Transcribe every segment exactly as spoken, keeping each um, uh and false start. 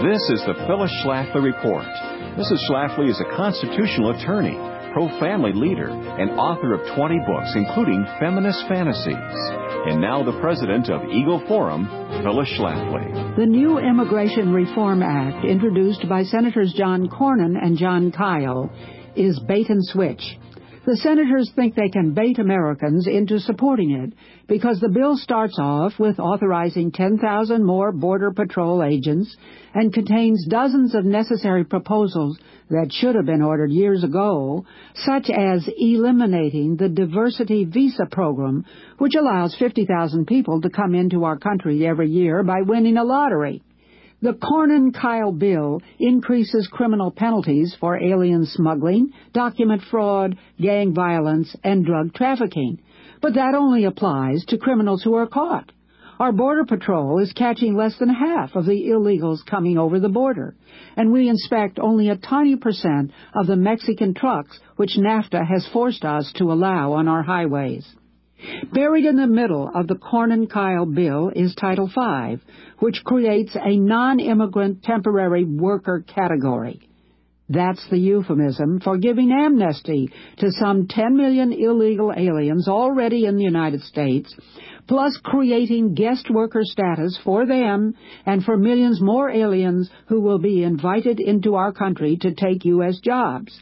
This is the Phyllis Schlafly Report. Missus Schlafly is a constitutional attorney, pro-family leader, and author of twenty books, including Feminist Fantasies. And now the president of Eagle Forum, Phyllis Schlafly. The new Immigration Reform Act, introduced by Senators John Cornyn and Jon Kyl, is bait and switch. The senators think they can bait Americans into supporting it because the bill starts off with authorizing ten thousand more Border Patrol agents and contains dozens of necessary proposals that should have been ordered years ago, such as eliminating the diversity visa program, which allows fifty thousand people to come into our country every year by winning a lottery. The Cornyn-Kyl bill increases criminal penalties for alien smuggling, document fraud, gang violence, and drug trafficking. But that only applies to criminals who are caught. Our Border Patrol is catching less than half of the illegals coming over the border, and we inspect only a tiny percent of the Mexican trucks which NAFTA has forced us to allow on our highways. Buried in the middle of the Cornyn-Kyl bill is Title five, which creates a non-immigrant temporary worker category. That's the euphemism for giving amnesty to some ten million illegal aliens already in the United States, plus creating guest worker status for them and for millions more aliens who will be invited into our country to take U S jobs.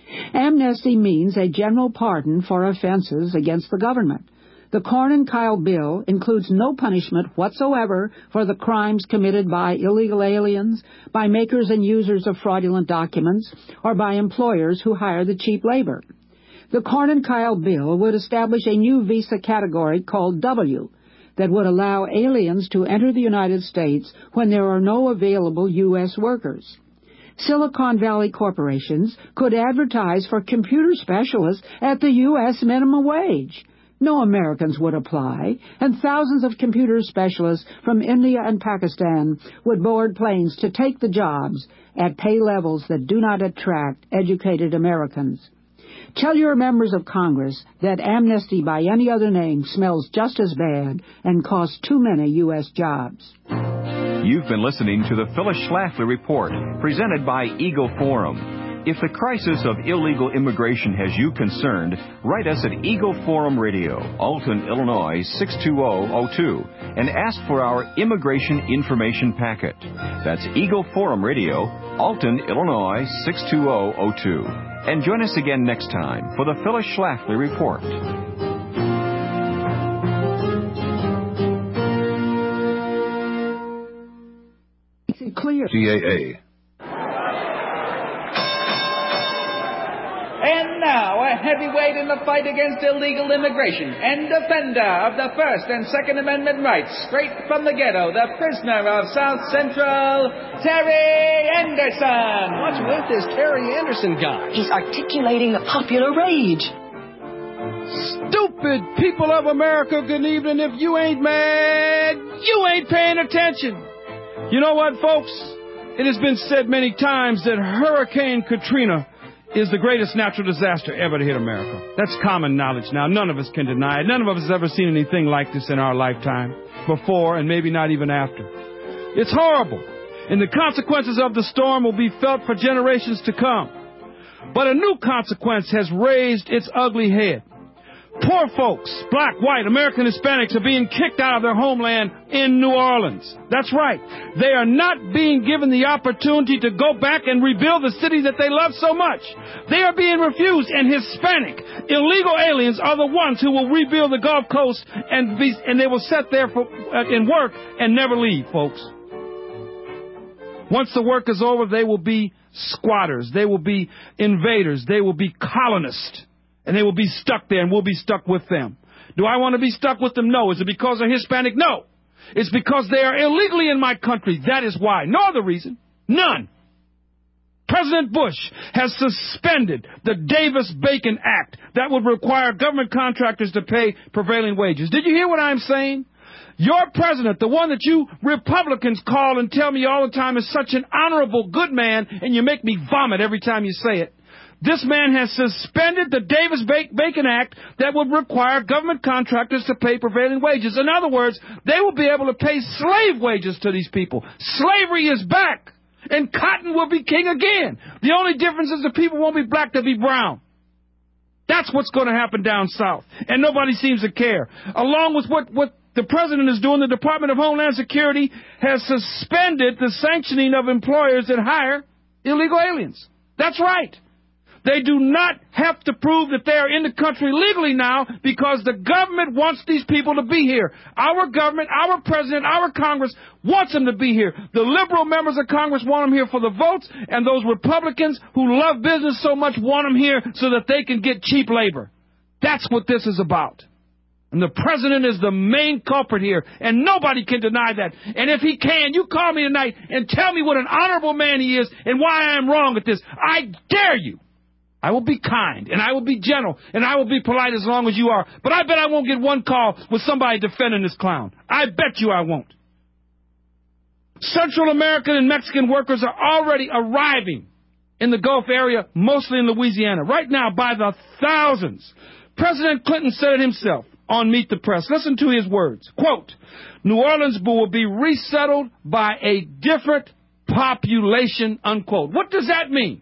Amnesty means a general pardon for offenses against the government. The Cornyn-Kyl bill includes no punishment whatsoever for the crimes committed by illegal aliens, by makers and users of fraudulent documents, or by employers who hire the cheap labor. The Cornyn-Kyl bill would establish a new visa category called W that would allow aliens to enter the United States when there are no available U S workers. Silicon Valley corporations could advertise for computer specialists at the U S minimum wage. No Americans would apply, and thousands of computer specialists from India and Pakistan would board planes to take the jobs at pay levels that do not attract educated Americans. Tell your members of Congress that amnesty by any other name smells just as bad and costs too many U S jobs. You've been listening to the Phyllis Schlafly Report, presented by Eagle Forum. If the crisis of illegal immigration has you concerned, write us at Eagle Forum Radio, Alton, Illinois six two zero zero two, and ask for our Immigration Information Packet. That's Eagle Forum Radio, Alton, Illinois six two zero zero two. And join us again next time for the Phyllis Schlafly Report. Clear. C A A. And now, a heavyweight in the fight against illegal immigration and defender of the First and Second Amendment rights, straight from the ghetto, the prisoner of South Central, Terry Anderson. What's with this Terry Anderson guy? He's articulating the popular rage. Stupid people of America, good evening. If you ain't mad, you ain't paying attention. You know what, folks? It has been said many times that Hurricane Katrina is the greatest natural disaster ever to hit America. That's common knowledge now. None of us can deny it. None of us has ever seen anything like this in our lifetime, before and maybe not even after. It's horrible, and the consequences of the storm will be felt for generations to come. But a new consequence has raised its ugly head. Poor folks, black, white, American Hispanics, are being kicked out of their homeland in New Orleans. That's right. They are not being given the opportunity to go back and rebuild the city that they love so much. They are being refused, and Hispanic illegal aliens are the ones who will rebuild the Gulf Coast, and be, and they will sit there for, uh, and work and never leave, folks. Once the work is over, they will be squatters. They will be invaders. They will be colonists. And they will be stuck there, and we'll be stuck with them. Do I want to be stuck with them? No. Is it because they're Hispanic? No. It's because they are illegally in my country. That is why. No other reason. None. President Bush has suspended the Davis-Bacon Act that would require government contractors to pay prevailing wages. Did you hear what I'm saying? Your president, the one that you Republicans call and tell me all the time is such an honorable, good man, and you make me vomit every time you say it. This man has suspended the Davis-Bacon Act that would require government contractors to pay prevailing wages. In other words, they will be able to pay slave wages to these people. Slavery is back. And Cotton will be king again. The only difference is the people won't be black, they'll be brown. That's what's going to happen down south. And nobody seems to care. Along with what, what the president is doing, the Department of Homeland Security has suspended the sanctioning of employers that hire illegal aliens. That's right. They do not have to prove that they are in the country legally now because the government wants these people to be here. Our government, our president, our Congress wants them to be here. The liberal members of Congress want them here for the votes, and those Republicans who love business so much want them here so that they can get cheap labor. That's what this is about. And the president is the main culprit here, and nobody can deny that. And if he can, you call me tonight and tell me what an honorable man he is and why I am wrong at this. I dare you. I will be kind, and I will be gentle, and I will be polite as long as you are. But I bet I won't get one call with somebody defending this clown. I bet you I won't. Central American and Mexican workers are already arriving in the Gulf area, mostly in Louisiana, right now by the thousands. President Clinton said it himself on Meet the Press. Listen to his words. Quote, New Orleans will be resettled by a different population, unquote. What does that mean?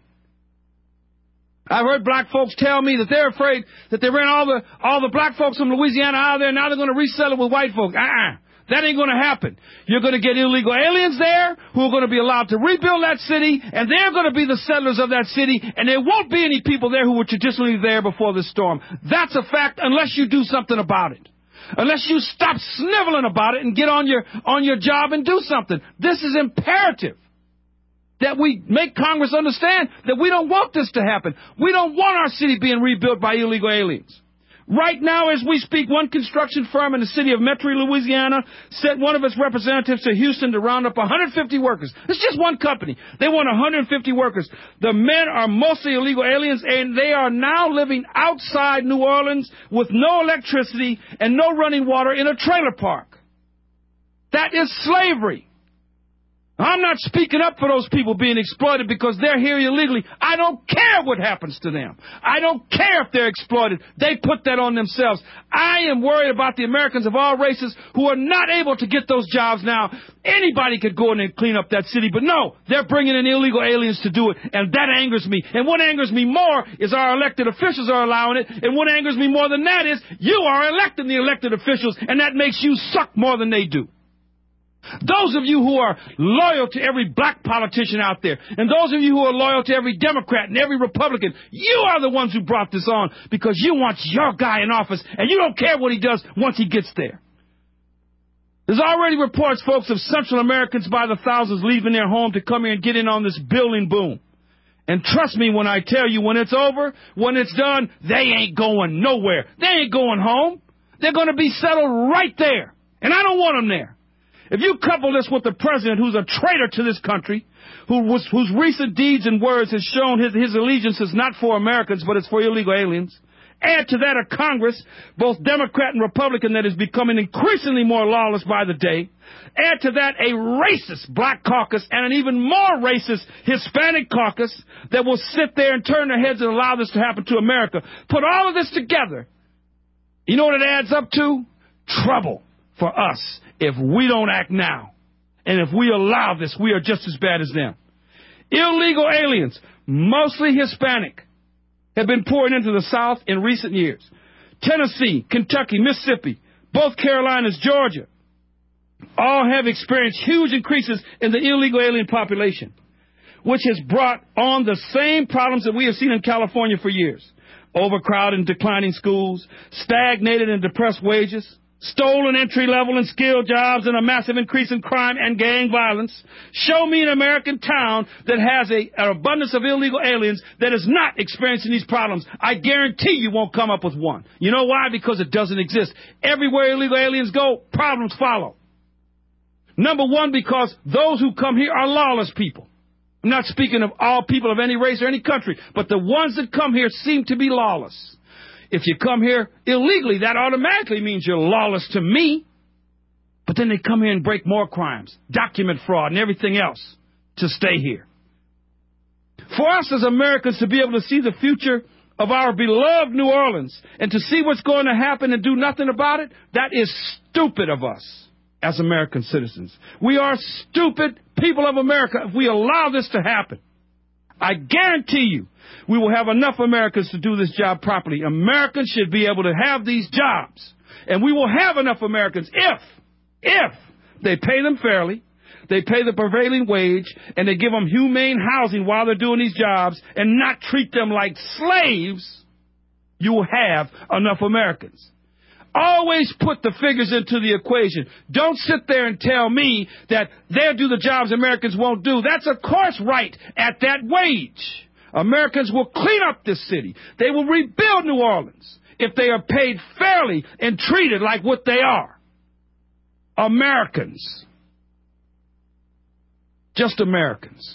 I've heard black folks tell me that they're afraid that they ran all the all the black folks from Louisiana out of there, and now they're going to resettle with white folks. Uh-uh. That ain't going to happen. You're going to get illegal aliens there who are going to be allowed to rebuild that city, and they're going to be the settlers of that city, and there won't be any people there who were traditionally there before the storm. That's a fact unless you do something about it. Unless you stop sniveling about it and get on your on your job and do something. This is imperative. That we make Congress understand that we don't want this to happen. We don't want our city being rebuilt by illegal aliens. Right now, as we speak, one construction firm in the city of Metairie, Louisiana, sent one of its representatives to Houston to round up one hundred fifty workers. It's just one company. They want one hundred fifty workers. The men are mostly illegal aliens, and they are now living outside New Orleans with no electricity and no running water in a trailer park. That is slavery. I'm not speaking up for those people being exploited because they're here illegally. I don't care what happens to them. I don't care if they're exploited. They put that on themselves. I am worried about the Americans of all races who are not able to get those jobs now. Anybody could go in and clean up that city, but no, they're bringing in illegal aliens to do it, and that angers me. And what angers me more is our elected officials are allowing it, and what angers me more than that is you are electing the elected officials, and that makes you suck more than they do. Those of you who are loyal to every black politician out there, and those of you who are loyal to every Democrat and every Republican, you are the ones who brought this on because you want your guy in office, and you don't care what he does once he gets there. There's already reports, folks, of Central Americans by the thousands leaving their home to come here and get in on this building boom. And trust me when I tell you, when it's over, when it's done, they ain't going nowhere. They ain't going home. They're going to be settled right there. And I don't want them there. If you couple this with the president who's a traitor to this country, who was, whose recent deeds and words has shown his, his allegiance is not for Americans, but it's for illegal aliens, add to that a Congress, both Democrat and Republican, that is becoming increasingly more lawless by the day, add to that a racist black caucus and an even more racist Hispanic caucus that will sit there and turn their heads and allow this to happen to America. Put all of this together, you know what it adds up to? Trouble for us. If we don't act now, and if we allow this, we are just as bad as them. Illegal aliens, mostly Hispanic, have been pouring into the South in recent years. Tennessee, Kentucky, Mississippi, both Carolinas, Georgia, all have experienced huge increases in the illegal alien population, which has brought on the same problems that we have seen in California for years. Overcrowded and declining schools, stagnated and depressed wages, stolen entry-level and skilled jobs, and a massive increase in crime and gang violence. Show me an American town that has a, an abundance of illegal aliens that is not experiencing these problems. I guarantee you won't come up with one. You know why? Because it doesn't exist. Everywhere illegal aliens go, problems follow. Number one, because those who come here are lawless people. I'm not speaking of all people of any race or any country, but the ones that come here seem to be lawless. If you come here illegally, that automatically means you're lawless to me. But then they come here and break more crimes, document fraud, and everything else to stay here. For us as Americans to be able to see the future of our beloved New Orleans and to see what's going to happen and do nothing about it, that is stupid of us. as American citizens. We are stupid people of America if we allow this to happen. I guarantee you we will have enough Americans to do this job properly. Americans should be able to have these jobs. And we will have enough Americans if, if they pay them fairly, they pay the prevailing wage, and they give them humane housing while they're doing these jobs and not treat them like slaves, you will have enough Americans. Always put the figures into the equation. Don't sit there and tell me that they'll do the jobs Americans won't do. That's, of course, right at that wage. Americans will clean up this city. They will rebuild New Orleans if they are paid fairly and treated like what they are. Americans. Just Americans.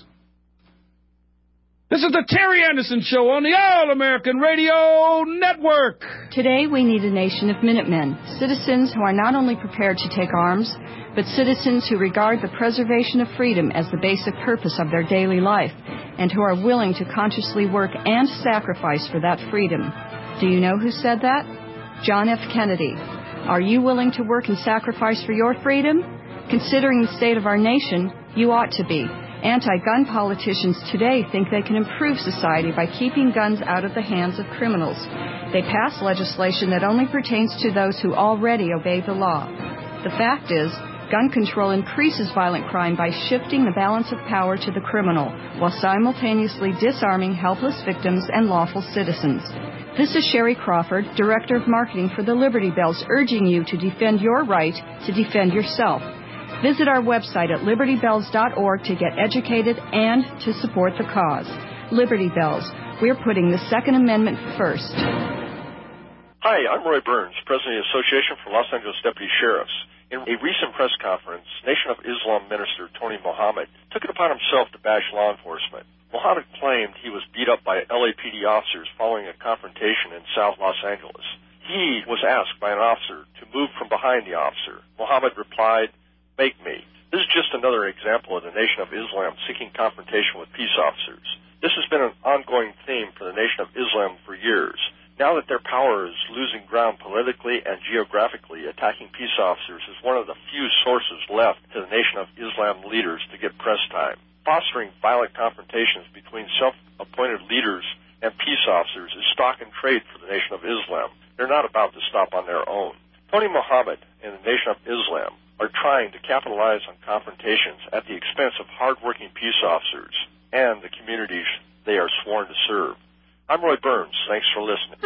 This is the Terry Anderson Show on the All-American Radio Network. Today we need a nation of Minutemen, citizens who are not only prepared to take arms, but citizens who regard the preservation of freedom as the basic purpose of their daily life, and who are willing to consciously work and sacrifice for that freedom. Do you know who said that? John F. Kennedy. Are you willing to work and sacrifice for your freedom? Considering the state of our nation, you ought to be. Anti-gun politicians today think they can improve society by keeping guns out of the hands of criminals. They pass legislation that only pertains to those who already obey the law. The fact is, gun control increases violent crime by shifting the balance of power to the criminal, while simultaneously disarming helpless victims and lawful citizens. This is Sherry Crawford, Director of Marketing for the Liberty Bells, urging you to defend your right to defend yourself. Visit our website at liberty bells dot org to get educated and to support the cause. Liberty Bells, we're putting the Second Amendment first. Hi, I'm Roy Burns, President of the Association for Los Angeles Deputy Sheriffs. In a recent press conference, Nation of Islam minister Tony Mohammed took it upon himself to bash law enforcement. Mohammed claimed he was beat up by L A P D officers following a confrontation in South Los Angeles. He was asked by an officer to move from behind the officer. Mohammed replied, "Make me." This is just another example of the Nation of Islam seeking confrontation with peace officers. This has been an ongoing theme for the Nation of Islam for years. Now that their power is losing ground politically and geographically, attacking peace officers is one of the few sources left to the Nation of Islam leaders to get press time. Fostering violent confrontations between self-appointed leaders and peace officers is stock and trade for the Nation of Islam. They're not about to stop on their own. Tony Mohammed and the Nation of Islam are trying to capitalize on confrontations at the expense of hardworking peace officers and the communities they are sworn to serve. I'm Roy Burns. Thanks for listening.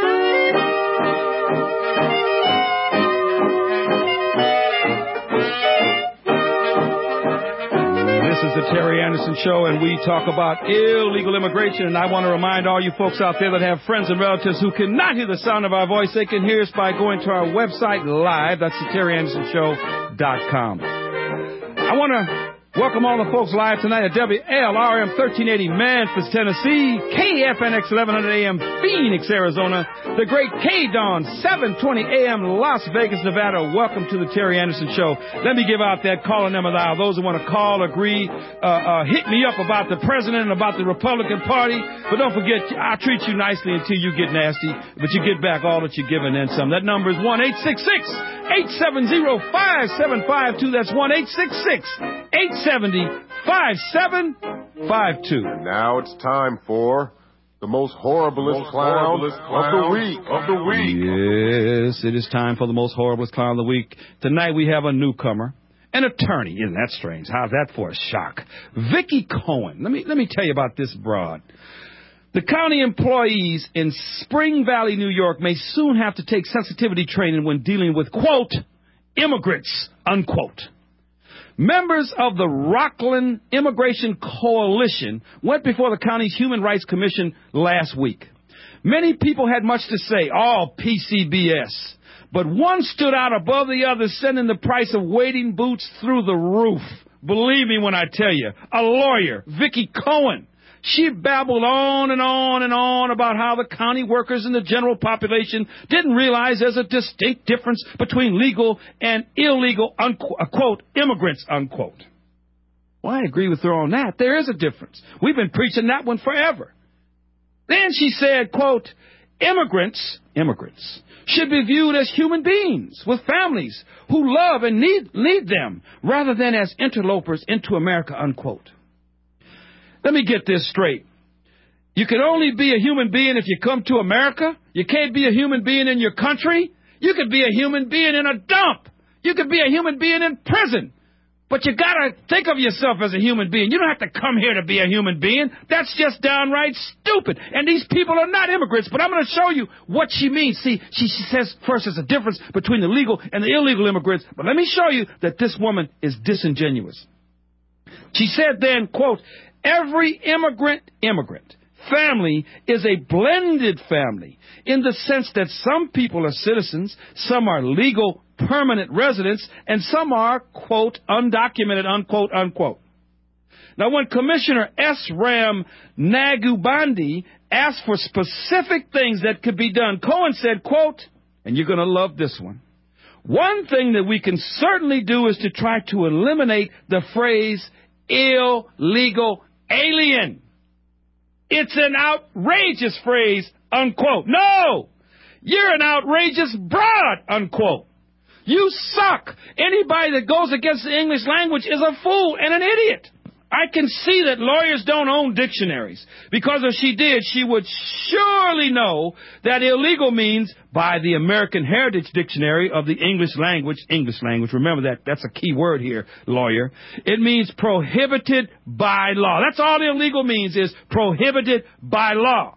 This is the Terry Anderson Show, and we talk about illegal immigration. And I want to remind all you folks out there that have friends and relatives who cannot hear the sound of our voice, they can hear us by going to our website live. That's the Terry Anderson Show dot com. I want to welcome all the folks live tonight at W L R M thirteen eighty Memphis, Tennessee, K F N X eleven hundred A M Phoenix, Arizona, the great K-Dawn seven twenty A M Las Vegas, Nevada. Welcome to the Terry Anderson Show. Let me give out that calling number now. Those who want to call, agree, uh, uh, hit me up about the president and about the Republican Party. But don't forget, I'll treat you nicely until you get nasty, but you get back all that you're given and some. That number is one eight six six, eight seven zero, five seven five two. That's one eight six six, eight seven zero, five seven five two. And now it's time for the most horriblest, most clown, horriblest clown of the week. Of the week. Yes, it is time for the most horriblest clown of the week. Tonight we have a newcomer, an attorney. Isn't that strange? How's that for a shock? Vicki Cohen. Let me let me tell you about this broad. The county employees in Spring Valley, New York, may soon have to take sensitivity training when dealing with, quote, immigrants, unquote. Members of the Rockland Immigration Coalition went before the county's Human Rights Commission last week. Many people had much to say, all P C B S, but one stood out above the others, sending the price of wading boots through the roof. Believe me when I tell you, a lawyer, Vicki Cohen. She babbled on and on and on about how the county workers and the general population didn't realize there's a distinct difference between legal and illegal, unquote, immigrants, unquote. Well, I agree with her on that. There is a difference. We've been preaching that one forever. Then she said, quote, Immigrants, immigrants, should be viewed as human beings with families who love and need, need them rather than as interlopers into America, unquote. Let me get this straight. You can only be a human being if you come to America. You can't be a human being in your country. You could be a human being in a dump. You could be a human being in prison. But you got to think of yourself as a human being. You don't have to come here to be a human being. That's just downright stupid. And these people are not immigrants, but I'm going to show you what she means. See, she, she says first there's a difference between the legal and the illegal immigrants. But let me show you that this woman is disingenuous. She said then, quote, every immigrant, immigrant family is a blended family in the sense that some people are citizens, some are legal permanent residents, and some are, quote, undocumented, unquote, unquote. Now, when Commissioner S. Ram Nagubandi asked for specific things that could be done, Cohen said, quote, and you're going to love this one, one thing that we can certainly do is to try to eliminate the phrase illegal alien. It's an outrageous phrase, unquote. No! You're an outrageous broad, unquote. You suck. Anybody that goes against the English language is a fool and an idiot. I can see that lawyers don't own dictionaries, because if she did, she would surely know that illegal means, by the American Heritage Dictionary of the English language, English language, remember that, that's a key word here, lawyer, it means prohibited by law. That's all illegal means, is prohibited by law.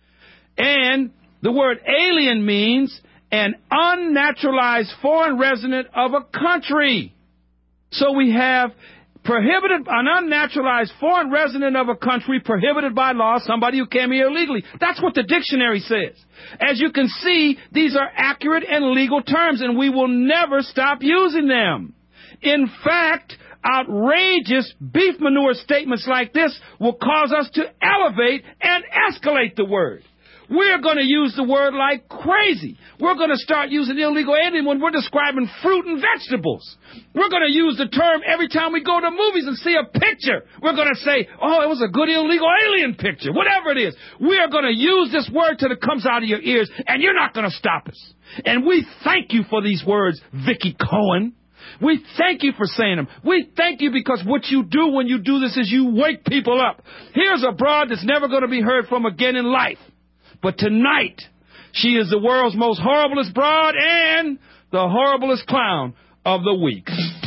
And the word alien means an unnaturalized foreign resident of a country. So we have prohibited, an unnaturalized foreign resident of a country, prohibited by law, somebody who came here illegally. That's what the dictionary says. As you can see, these are accurate and legal terms, and we will never stop using them. In fact, outrageous beef manure statements like this will cause us to elevate and escalate the word. We're going to use the word like crazy. We're going to start using illegal alien when we're describing fruit and vegetables. We're going to use the term every time we go to movies and see a picture. We're going to say, oh, it was a good illegal alien picture, whatever it is. We are going to use this word till it comes out of your ears, and you're not going to stop us. And we thank you for these words, Vicky Cohen. We thank you for saying them. We thank you because what you do when you do this is you wake people up. Here's a broad that's never going to be heard from again in life. But tonight, she is the world's most horriblest broad and the horriblest clown of the week.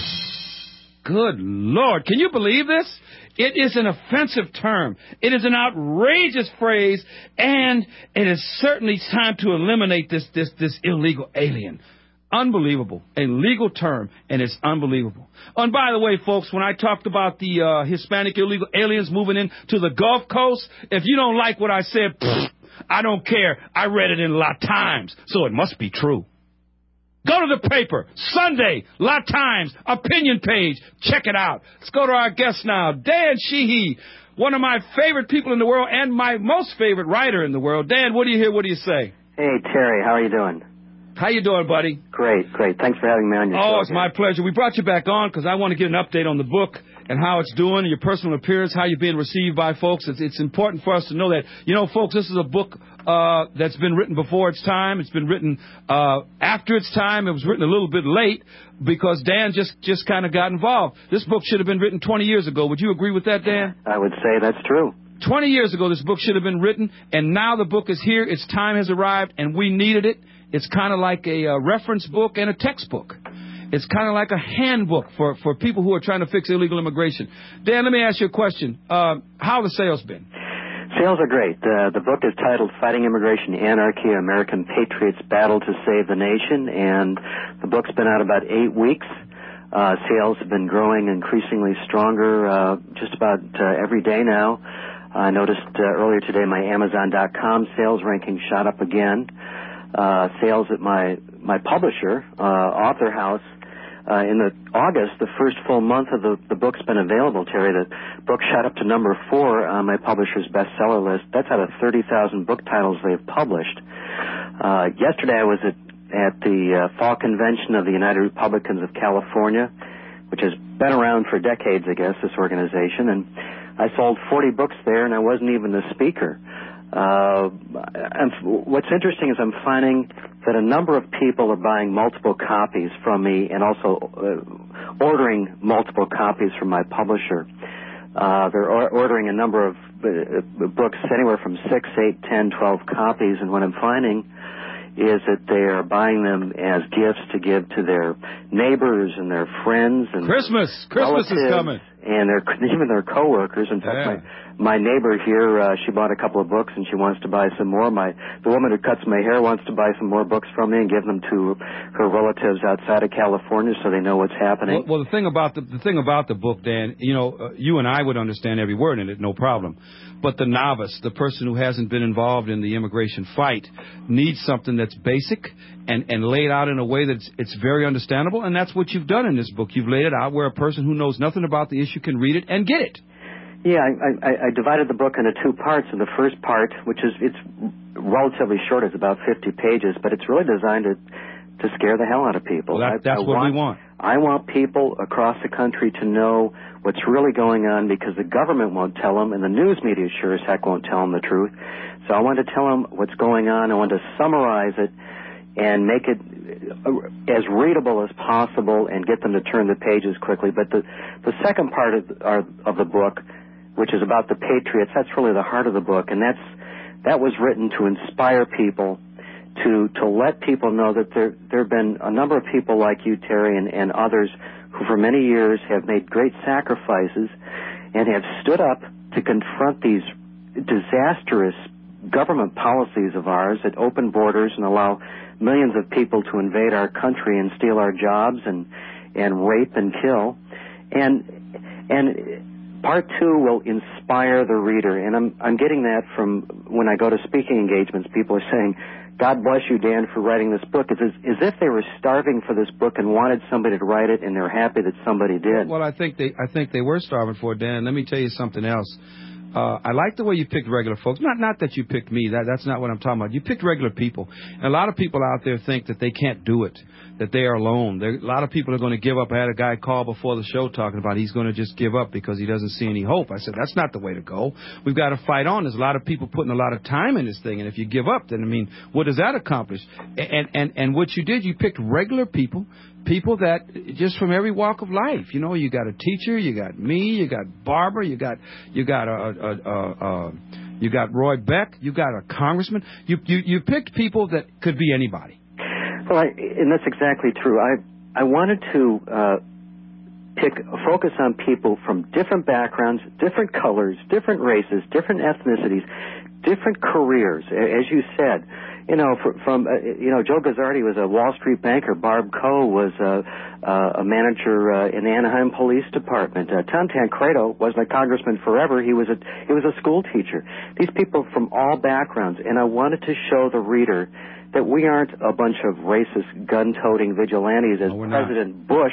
Good Lord. Can you believe this? It is an offensive term. It is an outrageous phrase, and it is certainly time to eliminate this, this, this illegal alien. Unbelievable. A legal term, and it's unbelievable. Oh, and by the way, folks, when I talked about the uh, Hispanic illegal aliens moving into the Gulf Coast, if you don't like what I said, pfft, I don't care. I read it in La Times, so it must be true. Go to the paper, Sunday, La Times, opinion page. Check it out. Let's go to our guest now, Dan Sheehy, one of my favorite people in the world and my most favorite writer in the world. Dan, what do you hear? What do you say? Hey, Terry, how are you doing? How you doing, buddy? Great, great. Thanks for having me on your oh, show. Oh, it's my pleasure. We brought you back on because I want to get an update on the book and how it's doing, your personal appearance, how you're being received by folks. It's, it's important for us to know that. You know, folks, this is a book uh, that's been written before its time. It's been written uh, after its time. It was written a little bit late because Dan just, just kind of got involved. This book should have been written twenty years ago. Would you agree with that, Dan? I would say that's true. twenty years ago, this book should have been written, and now the book is here. Its time has arrived, and we needed it. It's kind of like a, a reference book and a textbook. It's kind of like a handbook for, for people who are trying to fix illegal immigration. Dan, let me ask you a question. Uh, how have the sales been? Sales are great. Uh, the book is titled Fighting Immigration Anarchy, American Patriots Battle to Save the Nation, and the book's been out about eight weeks. Uh, sales have been growing increasingly stronger uh, just about uh, every day now. I noticed uh, earlier today my Amazon dot com sales ranking shot up again. Uh, sales at my, my publisher, uh, Author House, uh, in the August, the first full month of the, the book's been available, Terry. The book shot up to number four on my publisher's bestseller list. That's out of thirty thousand book titles they've published. Uh, yesterday I was at, at the uh, Fall Convention of the United Republicans of California, which has been around for decades, I guess, this organization, and I sold forty books there, and I wasn't even the speaker. Uh, and what's interesting is I'm finding that a number of people are buying multiple copies from me and also uh, ordering multiple copies from my publisher. Uh, they're or- ordering a number of uh, books, anywhere from six, eight, ten, twelve copies, and what I'm finding is that they are buying them as gifts to give to their neighbors and their friends and Christmas. Christmas is coming. And their, even their coworkers. In fact, yeah. my, my neighbor here, uh, she bought a couple of books and she wants to buy some more. My the woman who cuts my hair wants to buy some more books from me and give them to her relatives outside of California so they know what's happening. Well, well the thing about the, the thing about the book, Dan, you know, uh, you and I would understand every word in it, no problem. But the novice, the person who hasn't been involved in the immigration fight, needs something that's basic and, and laid out in a way that it's, it's very understandable, and that's what you've done in this book. You've laid it out where a person who knows nothing about the issue can read it and get it. Yeah, I, I, I divided the book into two parts, and the first part, which is it's relatively short, it's about fifty pages, but it's really designed to to scare the hell out of people. Well, that, that's I, I what want, we want. I want people across the country to know what's really going on because the government won't tell them, and the news media sure as heck won't tell them the truth. So I want to tell them what's going on. I want to summarize it and make it as readable as possible and get them to turn the pages quickly. But the, the second part of the, our, of the book, which is about the Patriots, that's really the heart of the book, and that's that was written to inspire people, to to let people know that there there have been a number of people like you, Terry, and, and others who for many years have made great sacrifices and have stood up to confront these disastrous government policies of ours that open borders and allow millions of people to invade our country and steal our jobs and and rape and kill. And and part two will inspire the reader. And I'm I'm getting that from when I go to speaking engagements. People are saying, God bless you, Dan, for writing this book. It's as, as if they were starving for this book and wanted somebody to write it, and they're happy that somebody did. Well, I think they I think they were starving for it, Dan. Let me tell you something else. Uh, I like the way you picked regular folks. Not not that you picked me. That That's not what I'm talking about. You picked regular people. And a lot of people out there think that they can't do it, that they are alone. There, a lot of people are going to give up. I had a guy call before the show talking about he's going to just give up because he doesn't see any hope. I said, that's not the way to go. We've got to fight on. There's a lot of people putting a lot of time in this thing. And if you give up, then, I mean, what does that accomplish? And, and, and what you did, you picked regular people, people that just from every walk of life. You know, you got a teacher, you got me, you got Barbara, you got you got a, a, a, a you got Roy Beck, you got a congressman. You you you picked people that could be anybody. Well, I, and that's exactly true. I I wanted to uh, pick focus on people from different backgrounds, different colors, different races, different ethnicities, different careers. As you said, you know, for, from uh, you know, Joe Gazzardi was a Wall Street banker. Barb Coe was a, uh, a manager uh, in the Anaheim Police Department. Uh, Tom Tancredo wasn't a congressman forever. He was a he was a school teacher. These people from all backgrounds, and I wanted to show the reader that we aren't a bunch of racist, gun-toting vigilantes as no, President Bush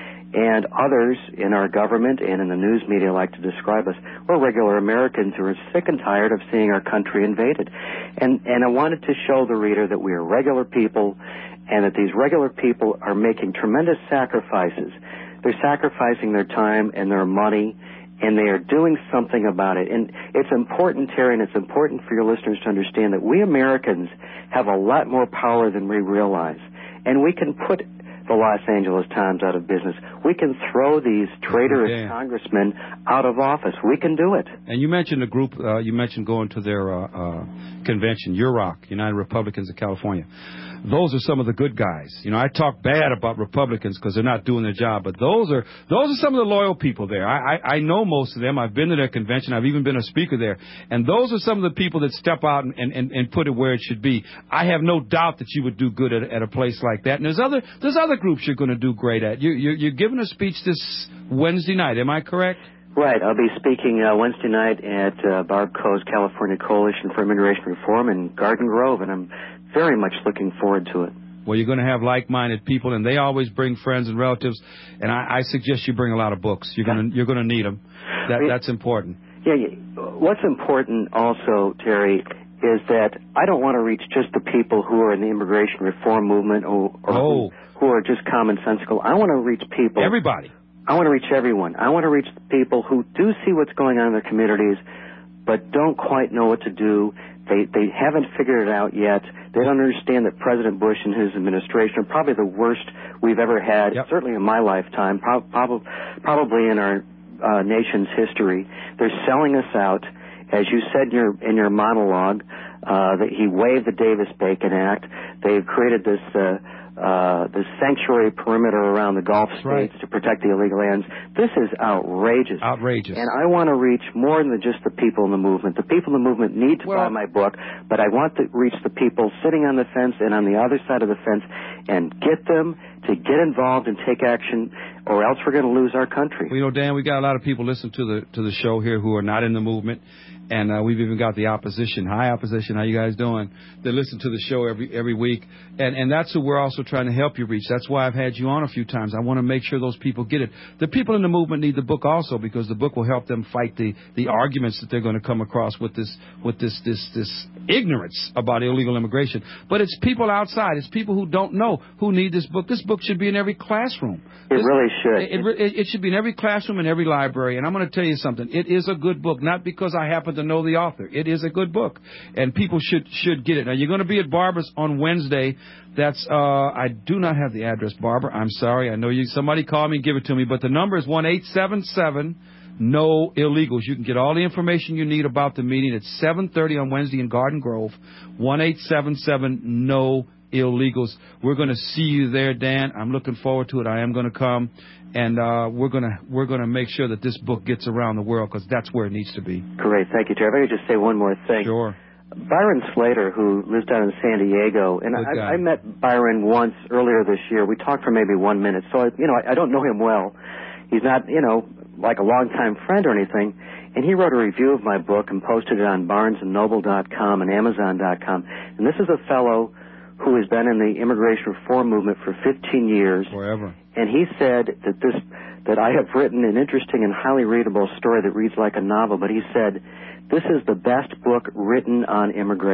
and others in our government and in the news media like to describe us. We're regular Americans who are sick and tired of seeing our country invaded. And, and I wanted to show the reader that we are regular people and that these regular people are making tremendous sacrifices. They're sacrificing their time and their money, and they are doing something about it. And it's important, Terry, and it's important for your listeners to understand that we Americans have a lot more power than we realize. And we can put the Los Angeles Times out of business. We can throw these traitorous yeah. congressmen out of office. We can do it. And you mentioned a group, uh, you mentioned going to their uh, uh, convention, U R O C, United Republicans of California. Those are some of the good guys. You know, I talk bad about Republicans because they're not doing their job, but those are those are some of the loyal people there. I, I, I know most of them. I've been to their convention. I've even been a speaker there. And those are some of the people that step out and, and, and put it where it should be. I have no doubt that you would do good at, at a place like that. And there's other there's other groups you're going to do great at. You, you, you're giving a speech this Wednesday night. Am I correct? Right. I'll be speaking uh, Wednesday night at uh, Barb Coe's California Coalition for Immigration Reform in Garden Grove, and I'm very much looking forward to it. Well, you're going to have like-minded people, and they always bring friends and relatives. And I, I suggest you bring a lot of books. You're going to you're going to need them. That that's important. Yeah, yeah. What's important also, Terry, is that I don't want to reach just the people who are in the immigration reform movement or, or oh. who, who are just commonsensical. I want to reach people. Everybody. I want to reach everyone. I want to reach the people who do see what's going on in their communities, but don't quite know what to do. They they haven't figured it out yet. They don't understand that President Bush and his administration are probably the worst we've ever had, yep. certainly in my lifetime, pro- prob- probably in our uh, nation's history. They're selling us out. As you said in your, in your monologue, uh, that he waived the Davis-Bacon Act. They've created this uh, uh, this sanctuary perimeter around the Gulf That's states right. to protect the illegal aliens. This is outrageous. Outrageous. And I want to reach more than just the people in the movement. The people in the movement need to well, buy my book, but I want to reach the people sitting on the fence and on the other side of the fence and get them to get involved and take action, or else we're going to lose our country. Well, you know, Dan, we got a lot of people listening to the to the show here who are not in the movement, and uh, we've even got the opposition. Hi, opposition. How you guys doing? They listen to the show every every week, and and that's who we're also trying to help you reach. That's why I've had you on a few times. I want to make sure those people get it. The people in the movement need the book also, because the book will help them fight the the arguments that they're going to come across with this with this this this ignorance about illegal immigration. But it's people outside. It's people who don't know who need this book. This book should be in every classroom. It this, really should. It, it, it should be in every classroom and every library. And I'm going to tell you something. It is a good book, not because I happen to know the author. It is a good book, and people should should get it. Now, you're going to be at Barbara's on Wednesday. That's uh, I do not have the address, Barbara. I'm sorry. I know you. Somebody call me and give it to me. But the number is one eight seven seven no illegals. You can get all the information you need about the meeting at seven thirty on Wednesday in Garden Grove. one eight seven seven no illegals. We're going to see you there, Dan. I'm looking forward to it. I am going to come, and uh, we're going to we're going to make sure that this book gets around the world, because that's where it needs to be. Great, thank you, Terry. If I could just say one more thing. Sure. Byron Slater, who lives down in San Diego, and I, I met Byron once earlier this year. We talked for maybe one minute, so I, you know I, I don't know him well. He's not, you know, like a longtime friend or anything. And he wrote a review of my book and posted it on Barnes and Noble dot com and Amazon dot com. And this is a fellow who has been in the immigration reform movement for fifteen years. Forever. And he said that this that I have written an interesting and highly readable story that reads like a novel, but he said, this is the best book written on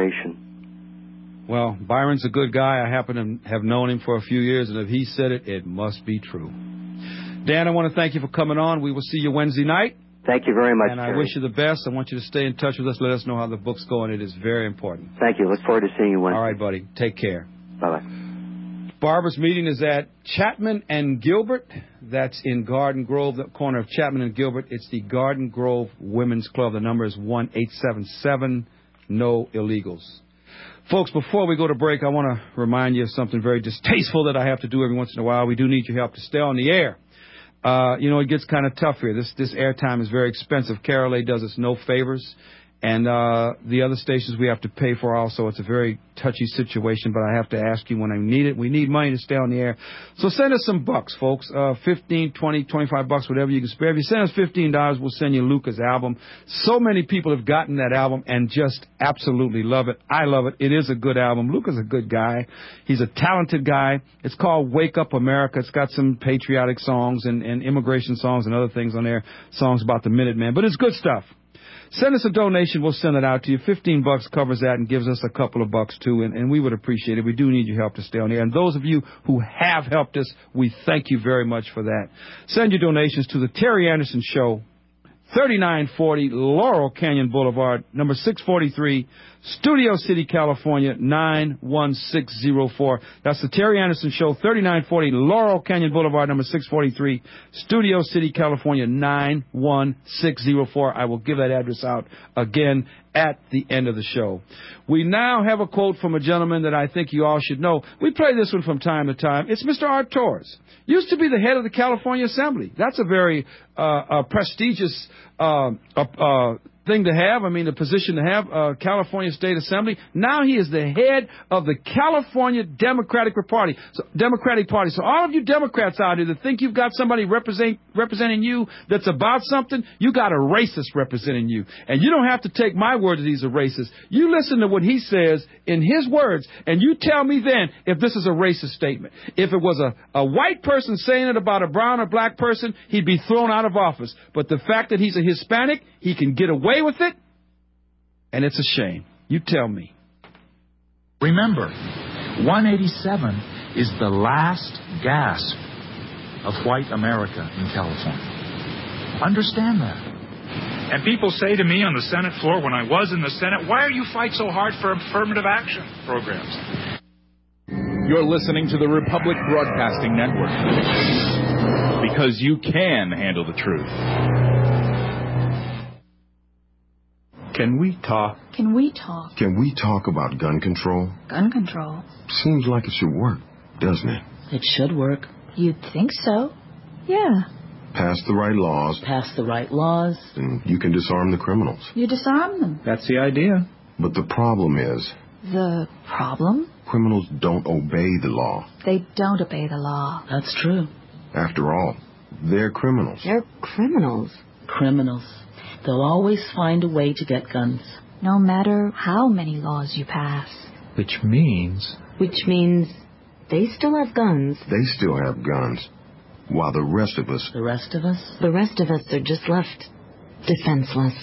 immigration. Well, Byron's a good guy. I happen to have known him for a few years, and if he said it, it must be true. Dan, I want to thank you for coming on. We will see you Wednesday night. Thank you very much, And I Terry. wish you the best. I want you to stay in touch with us. Let us know how the book's going. It is very important. Thank you. Look forward to seeing you Wednesday. All right, buddy. Take care. Bye-bye. Barbara's meeting is at Chapman and Gilbert. That's in Garden Grove, the corner of Chapman and Gilbert. It's the Garden Grove Women's Club. The number is one eight seven seven no illegals. Folks, before we go to break, I want to remind you of something very distasteful that I have to do every once in a while. We do need your help to stay on the air. Uh, you know, it gets kind of tough here. This this airtime is very expensive. Carol A does us no favors. And uh, the other stations we have to pay for also. It's a very touchy situation, but I have to ask you when I need it. We need money to stay on the air. So send us some bucks, folks. Uh, fifteen, twenty, twenty-five bucks, whatever you can spare. If you send us fifteen dollars, we'll send you Luca's album. So many people have gotten that album and just absolutely love it. I love it. It is a good album. Luca's a good guy. He's a talented guy. It's called Wake Up America. It's got some patriotic songs and, and immigration songs and other things on there, songs about the Minutemen. But it's good stuff. Send us a donation. We'll send it out to you. Fifteen bucks covers that and gives us a couple of bucks, too, and, and we would appreciate it. We do need your help to stay on the air. And those of you who have helped us, we thank you very much for that. Send your donations to the Terry Anderson Show, thirty-nine forty Laurel Canyon Boulevard, number six forty-three, Studio City, California, nine one six zero four. That's the Terry Anderson Show, thirty-nine forty Laurel Canyon Boulevard, number six forty-three, Studio City, California, nine one six zero four. I will give that address out again at the end of the show. We now have a quote from a gentleman that I think you all should know. We play this one from time to time. It's Mister Art Torres. Used to be the head of the California Assembly. That's a very uh, uh, prestigious uh, uh, uh, thing to have. I mean, a position to have, uh, California State Assembly. Now he is the head of the California Democratic Party. So, Democratic Party. So all of you Democrats out here that think you've got somebody represent, representing you that's about something, you got a racist representing you. And you don't have to take my word that he's a racist. You listen to what he says in his words, and you tell me then if this is a racist statement. If it was a, a white person saying it about a brown or black person, he'd be thrown out of office. But the fact that he's a Hispanic, he can get away with it, and it's a shame. You tell me. Remember, one eighty-seven is the last gasp of white America in California. Understand that. And people say to me on the Senate floor when I was in the Senate, why are you fight so hard for affirmative action programs? You're listening to the Republic Broadcasting Network. Because you can handle the truth. Can we talk? Can we talk? Can we talk about gun control? Gun control? Seems like it should work, doesn't it? It should work. You'd think so. Yeah. Pass the right laws. Pass the right laws. And you can disarm the criminals. You disarm them. That's the idea. But the problem is... The problem? Criminals don't obey the law. They don't obey the law. That's true. After all, they're criminals. They're criminals. Criminals. They'll always find a way to get guns. No matter how many laws you pass. Which means... Which means they still have guns. They still have guns. While the rest of us... The rest of us? The rest of us are just left defenseless.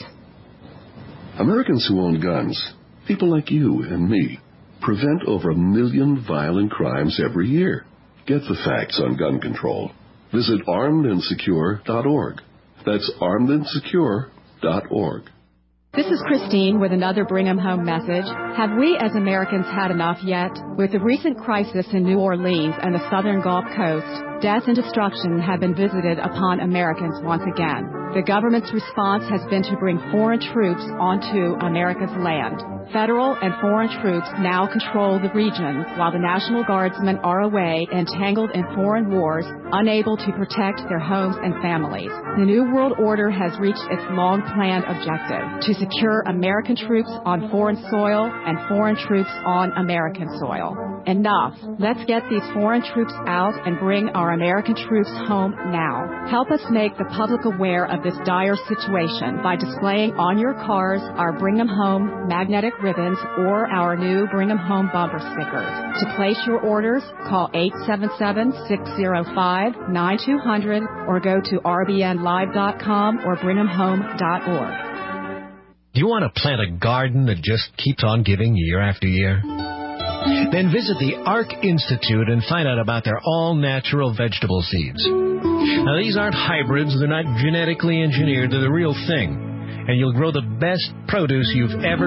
Americans who own guns, people like you and me, prevent over a million violent crimes every year. Get the facts on gun control. Visit armed and secure dot org. That's armed and secure dot org. This is Christine with another Bring 'em Home message. Have we as Americans had enough yet? With the recent crisis in New Orleans and the southern Gulf Coast, death and destruction have been visited upon Americans once again. The government's response has been to bring foreign troops onto America's land. Federal and foreign troops now control the region, while the National Guardsmen are away, entangled in foreign wars, unable to protect their homes and families. The New World Order has reached its long-planned objective, to secure American troops on foreign soil and foreign troops on American soil. Enough. Let's get these foreign troops out and bring our American troops home now. Help us make the public aware of this dire situation by displaying on your cars our Bring 'em Home magnetic ribbons or our new Bring 'em Home bumper stickers. To place your orders, call eight seven seven, six zero five, nine two zero zero or go to r b n live dot com or bring em home dot org. Do you want to plant a garden that just keeps on giving year after year? Then visit the ARC Institute and find out about their all-natural vegetable seeds. Now, these aren't hybrids. They're not genetically engineered. They're the real thing. And you'll grow the best produce you've ever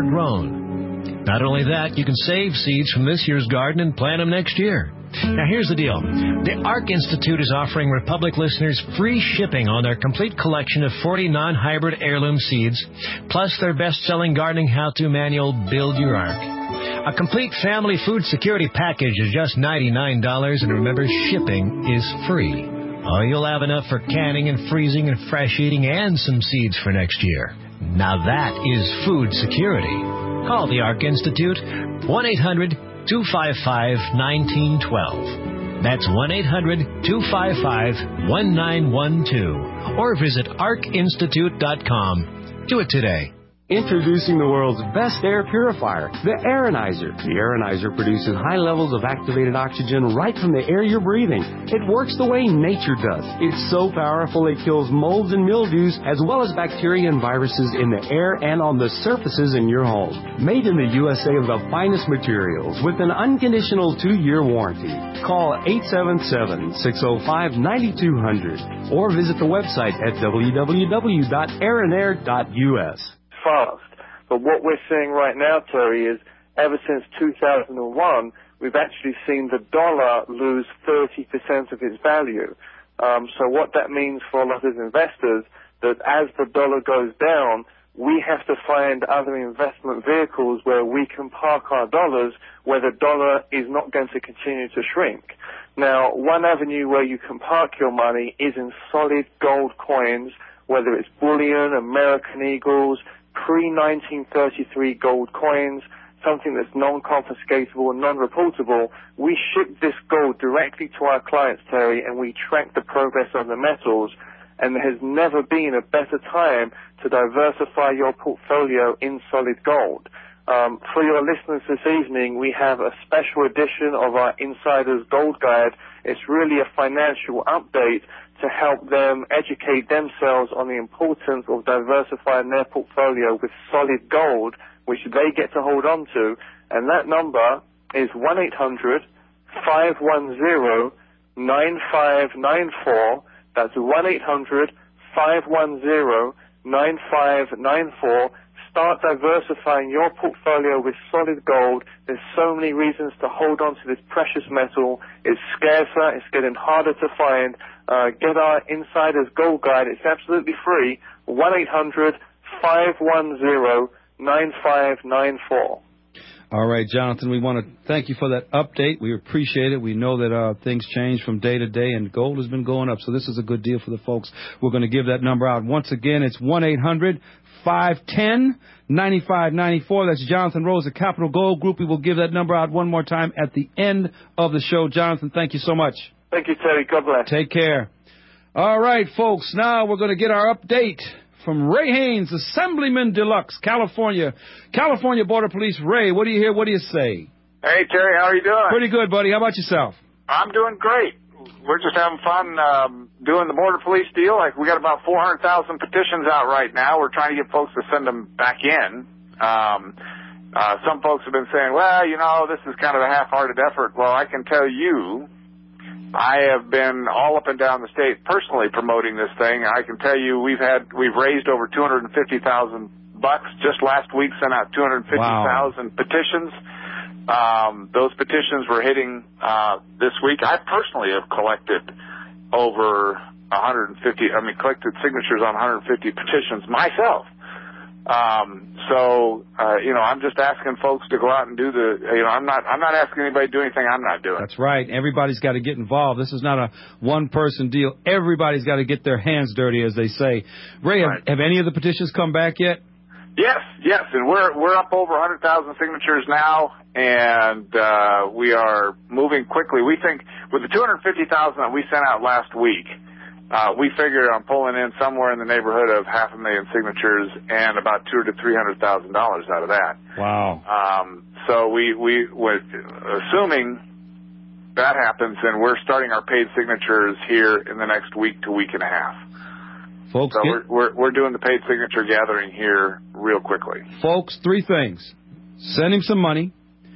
grown. Not only that, you can save seeds from this year's garden and plant them next year. Now, here's the deal. The ARC Institute is offering Republic listeners free shipping on their complete collection of forty non-hybrid heirloom seeds, plus their best-selling gardening how-to manual, Build Your Ark. A complete family food security package is just ninety-nine dollars, and remember, shipping is free. Oh, you'll have enough for canning and freezing and fresh eating and some seeds for next year. Now that is food security. Call the ARC Institute, one eight hundred two five five one nine one two. That's one eight hundred two five five one nine one two. Or visit arc institute dot com. Do it today. Introducing the world's best air purifier, the Aeronizer. The Aeronizer produces high levels of activated oxygen right from the air you're breathing. It works the way nature does. It's so powerful it kills molds and mildews as well as bacteria and viruses in the air and on the surfaces in your home. Made in the U S A of the finest materials with an unconditional two-year warranty. Call eight seven seven, six zero five, nine two zero zero or visit the website at w w w dot aeronair dot u s. Fast. But what we're seeing right now, Terry, is ever since two thousand one, we've actually seen the dollar lose thirty percent of its value. Um, so what that means for a lot of investors, that as the dollar goes down, we have to find other investment vehicles where we can park our dollars where the dollar is not going to continue to shrink. Now, one avenue where you can park your money is in solid gold coins, whether it's bullion, American Eagles, pre nineteen thirty-three gold coins, something that's non-confiscatable and non-reportable. We ship this gold directly to our clients, Terry, and we track the progress of the metals, and there has never been a better time to diversify your portfolio in solid gold. Um, for your listeners this evening, we have a special edition of our Insider's Gold Guide. It's really a financial update to help them educate themselves on the importance of diversifying their portfolio with solid gold, which they get to hold on to. And that number is one eight hundred five one zero nine five nine four. That's one eight hundred five one zero nine five nine four. Start diversifying your portfolio with solid gold. There's so many reasons to hold on to this precious metal. It's scarcer. It's getting harder to find. Uh, get our Insider's Gold Guide. It's absolutely free. one eight hundred five one zero nine five nine four. All right, Jonathan, we want to thank you for that update. We appreciate it. We know that uh, things change from day to day, and gold has been going up, so this is a good deal for the folks. We're going to give that number out. Once again, it's one eight hundred five one zero nine five nine four. That's Jonathan Rose of Capital Gold Group. We will give that number out one more time at the end of the show. Jonathan, thank you so much. Thank you, Terry. God bless. Take care. All right, folks, now we're going to get our update from Ray Haynes, Assemblyman Deluxe, California. California Border Police. Ray, what do you hear? What do you say? Hey, Terry, how are you doing? Pretty good, buddy. How about yourself? I'm doing great. We're just having fun um, doing the Border Police deal. Like, we got about four hundred thousand petitions out right now. We're trying to get folks to send them back in. Um, uh, some folks have been saying, well, you know, this is kind of a half-hearted effort. Well, I can tell you, I have been all up and down the state personally promoting this thing. I can tell you we've had we've raised over two hundred fifty thousand bucks. Just last week sent out two hundred fifty thousand wow. petitions. Um, those petitions were hitting uh, this week. I personally have collected over one hundred fifty. I mean, collected signatures on one hundred fifty petitions myself. Um, so, uh, you know, I'm just asking folks to go out and do the, you know, I'm not, I'm not asking anybody to do anything I'm not doing. That's right. Everybody's got to get involved. This is not a one-person deal. Everybody's got to get their hands dirty, as they say. Ray, right. have, have any of the petitions come back yet? Yes, yes, and we're, we're up over one hundred thousand signatures now, and, uh, we are moving quickly. We think with the two hundred fifty thousand that we sent out last week, Uh, we figure on pulling in somewhere in the neighborhood of half a million signatures and about two to three hundred thousand dollars out of that. Wow! Um, so we we would, assuming that happens, then we're starting our paid signatures here in the next week to week and a half. Folks, so get, we're, we're we're doing the paid signature gathering here real quickly. Folks, three things: send him some money,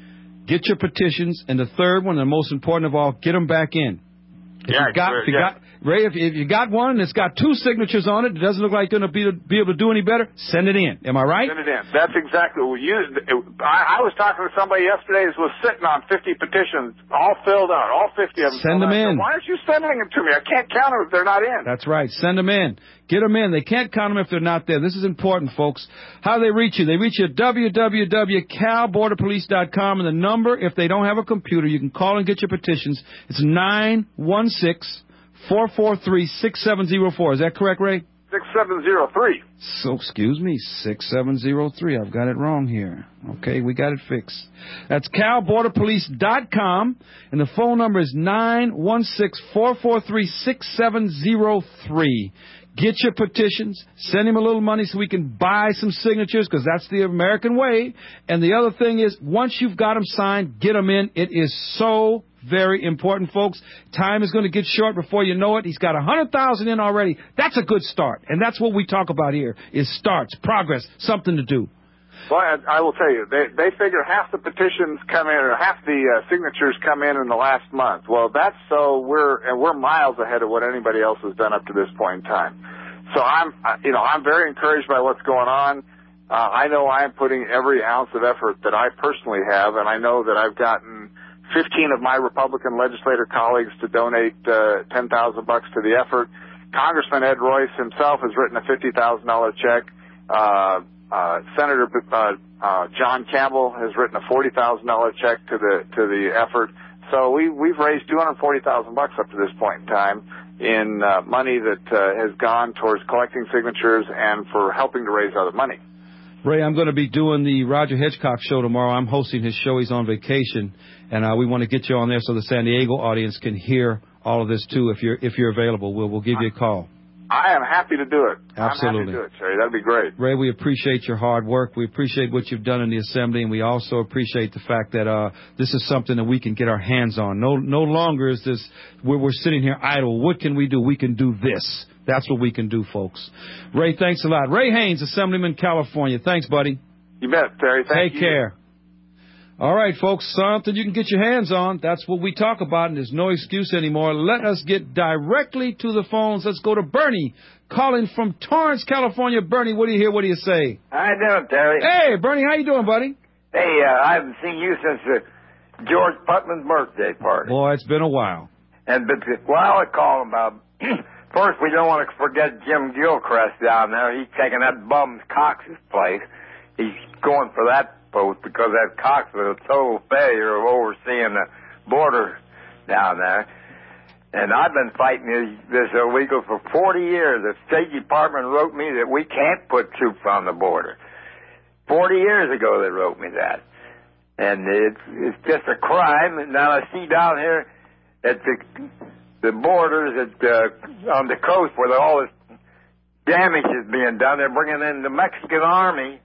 get your petitions, and the third one, and the most important of all, get them back in. If yeah, you got, sure, if you yeah. got, Ray, if, if you got one that's got two signatures on it, it doesn't look like you're going to be, be able to do any better, send it in. Am I right? Send it in. That's exactly what we used. I, I was talking to somebody yesterday who was sitting on fifty petitions, all filled out, all fifty of them. Send them in. Said, why aren't you sending them to me? I can't count them if they're not in. That's right. Send them in. Get them in. They can't count them if they're not there. This is important, folks. How do they reach you? They reach you at w w w dot cal border police dot com, and the number, if they don't have a computer, you can call and get your petitions. It's nine one six, four four three, six seven zero four. Is that correct, Ray? six seven zero three. So, excuse me, six seven zero three. I've got it wrong here. Okay, we got it fixed. That's cal border police dot com, and the phone number is nine one six, four four three, six seven zero three. Get your petitions. Send him a little money so we can buy some signatures, because that's the American way. And the other thing is, once you've got them signed, get them in. It is so very important, folks. Time is going to get short before you know it. He's got one hundred thousand in already. That's a good start. And that's what we talk about here, is starts, progress, something to do. Well, I, I will tell you, they, they figure half the petitions come in, or half the uh, signatures come in in the last month. Well, that's so we're and we're miles ahead of what anybody else has done up to this point in time. So I'm, you know, I'm very encouraged by what's going on. Uh, I know I'm putting every ounce of effort that I personally have, and I know that I've gotten fifteen of my Republican legislator colleagues to donate uh, ten thousand bucks to the effort. Congressman Ed Royce himself has written a fifty thousand dollar check. Uh, uh, Senator uh, uh, John Campbell has written a forty thousand dollar check to the to the effort. So we we've raised two hundred forty thousand bucks up to this point in time in uh, money that uh, has gone towards collecting signatures and for helping to raise other money. Ray, I'm going to be doing the Roger Hitchcock show tomorrow. I'm hosting his show. He's on vacation, and uh, we want to get you on there so the San Diego audience can hear all of this too. If you're if you're available, we'll we'll give you a call. I am happy to do it. Absolutely. I'm happy to do it, Terry. That'd be great. Ray, we appreciate your hard work. We appreciate what you've done in the Assembly, and we also appreciate the fact that uh, this is something that we can get our hands on. No, no longer is this where we're sitting here idle. What can we do? We can do this. That's what we can do, folks. Ray, thanks a lot. Ray Haynes, Assemblyman, California. Thanks, buddy. You bet, Terry. Thank Take you. care. All right, folks, something you can get your hands on. That's what we talk about, and there's no excuse anymore. Let us get directly to the phones. Let's go to Bernie, calling from Torrance, California. Bernie, what do you hear? What do you say? How you doing, Terry? Hey, Bernie, how you doing, buddy? Hey, uh, I haven't seen you since uh, George Putman's birthday party. Boy, it's been a while. And but while I call him about, first we don't want to forget Jim Gilchrist down there. He's taking that bum Cox's place. He's going for that post because that Cox was a total failure of overseeing the border down there. And I've been fighting this, this illegal for forty years. The State Department wrote me that we can't put troops on the border. Forty years ago they wrote me that. And it's, it's just a crime. And now I see down here at the the borders at uh, on the coast where all this damage is being done, they're bringing in the Mexican army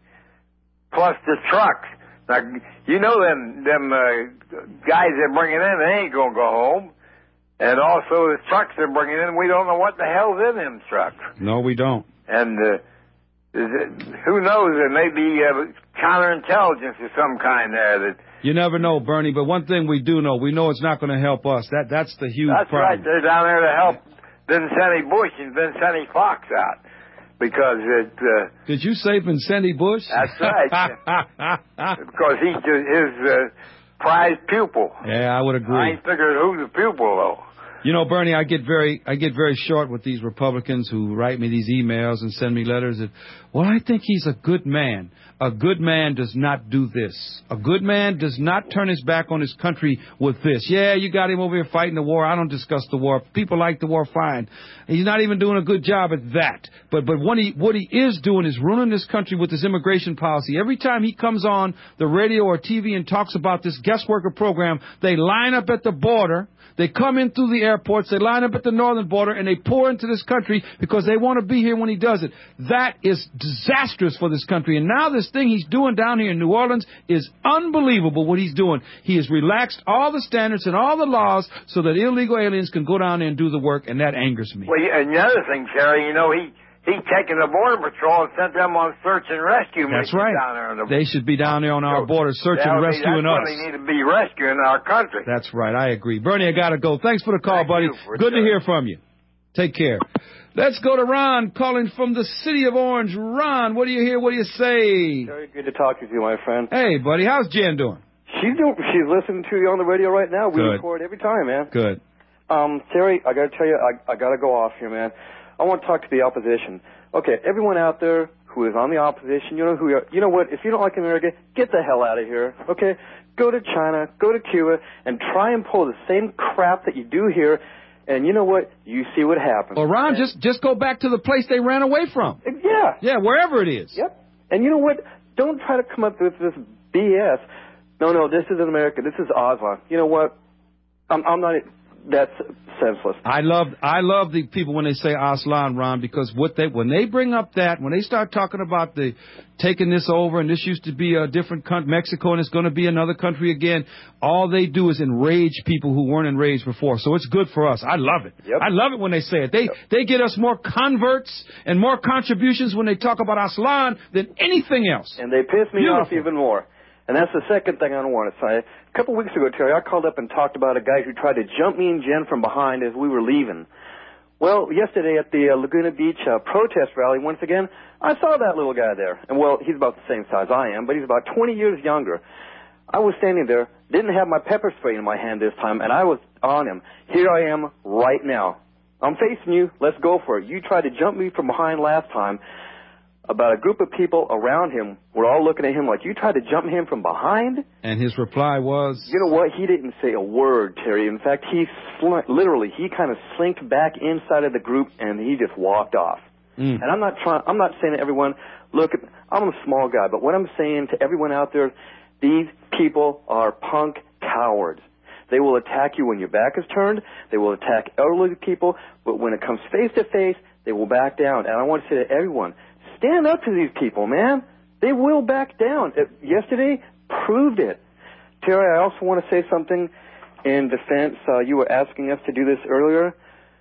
plus the trucks. Now you know them them uh, guys they're bringing in, they ain't gonna go home. And also the trucks they're bringing in, we don't know what the hell's in them trucks. No, we don't. And uh, is it, who knows? There may be uh, counterintelligence of some kind there that. You never know, Bernie, but one thing we do know, we know it's not going to help us. That That's the huge That's problem. right. They're down there to help Vincenti Bush and Vincenti Fox out. Because it... Uh, Did you say Vincenti Bush? That's right. Because he's his uh, prized pupil. Yeah, I would agree. I ain't figured who's the pupil, though. You know, Bernie, I get very I get very short with these Republicans who write me these emails and send me letters that, well, I think he's a good man. A good man does not do this. A good man does not turn his back on his country with this. Yeah, you got him over here fighting the war. I don't discuss the war. People like the war, fine. He's not even doing a good job at that. But but what he what he is doing is ruining this country with his immigration policy. Every time he comes on the radio or T V and talks about this guest worker program, they line up at the border. They come in through the airports, they line up at the northern border, and they pour into this country because they want to be here when he does it. That is disastrous for this country. And now this thing he's doing down here in New Orleans is unbelievable what he's doing. He has relaxed all the standards and all the laws so that illegal aliens can go down there and do the work, and that angers me. Well, and the other thing, Terry, you know, he... He's taken the Border Patrol and sent them on search and rescue. That's right. Down there on the they should be down there on our border, searching and rescuing us. They need to be rescuing our country. That's right. I agree. Bernie, I got to go. Thanks for the call, Thank buddy. Good sure. to hear from you. Take care. Let's go to Ron, calling from the city of Orange. Ron, what do you hear? What do you say? Very good to talk with you, my friend. Hey, buddy. How's Jen doing? She's doing. She's listening to you on the radio right now. We Good. record every time, man. Good. Um, Terry, I got to tell you, I, I got to go off here, man. I want to talk to the opposition. Okay, everyone out there who is on the opposition, you know who you are. You know what? If you don't like America, get the hell out of here. Okay, go to China, go to Cuba, and try and pull the same crap that you do here. And you know what? You see what happens. Well, Ron, and, just just go back to the place they ran away from. Yeah. Yeah, wherever it is. Yep. And you know what? Don't try to come up with this B S. No, no, this isn't America. This is Aslan. You know what? I'm, I'm not... That's senseless. I love I love the people when they say Aslan, Ron, because what they when they bring up that, when they start talking about the taking this over and this used to be a different country, Mexico, and it's going to be another country again, all they do is enrage people who weren't enraged before. So it's good for us. I love it. Yep. I love it when they say it. They yep. they get us more converts and more contributions when they talk about Aslan than anything else. And they piss me Beautiful. off even more. And that's the second thing I want to say. A couple weeks ago, Terry, I called up and talked about a guy who tried to jump me and Jen from behind as we were leaving. Well, yesterday at the uh, Laguna Beach uh, protest rally, once again, I saw that little guy there. And, well, he's about the same size I am, but he's about twenty years younger. I was standing there, didn't have my pepper spray in my hand this time, and I was on him. Here I am right now. I'm facing you. Let's go for it. You tried to jump me from behind last time. About a group of people around him were all looking at him like, you tried to jump him from behind? And his reply was? You know what? He didn't say a word, Terry. In fact, he sl- literally, he kind of slinked back inside of the group and he just walked off. Mm. And I'm not trying, I'm not saying to everyone, look, I'm a small guy, but what I'm saying to everyone out there, these people are punk cowards. They will attack you when your back is turned. They will attack elderly people. But when it comes face to face, they will back down. And I want to say to everyone, stand up to these people, man. They will back down. It, yesterday proved it. Terry, I also want to say something in defense. Uh, you were asking us to do this earlier.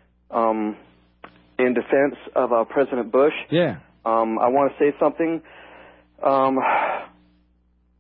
Um, in defense of uh, President Bush. Yeah. Um, I want to say something. Um,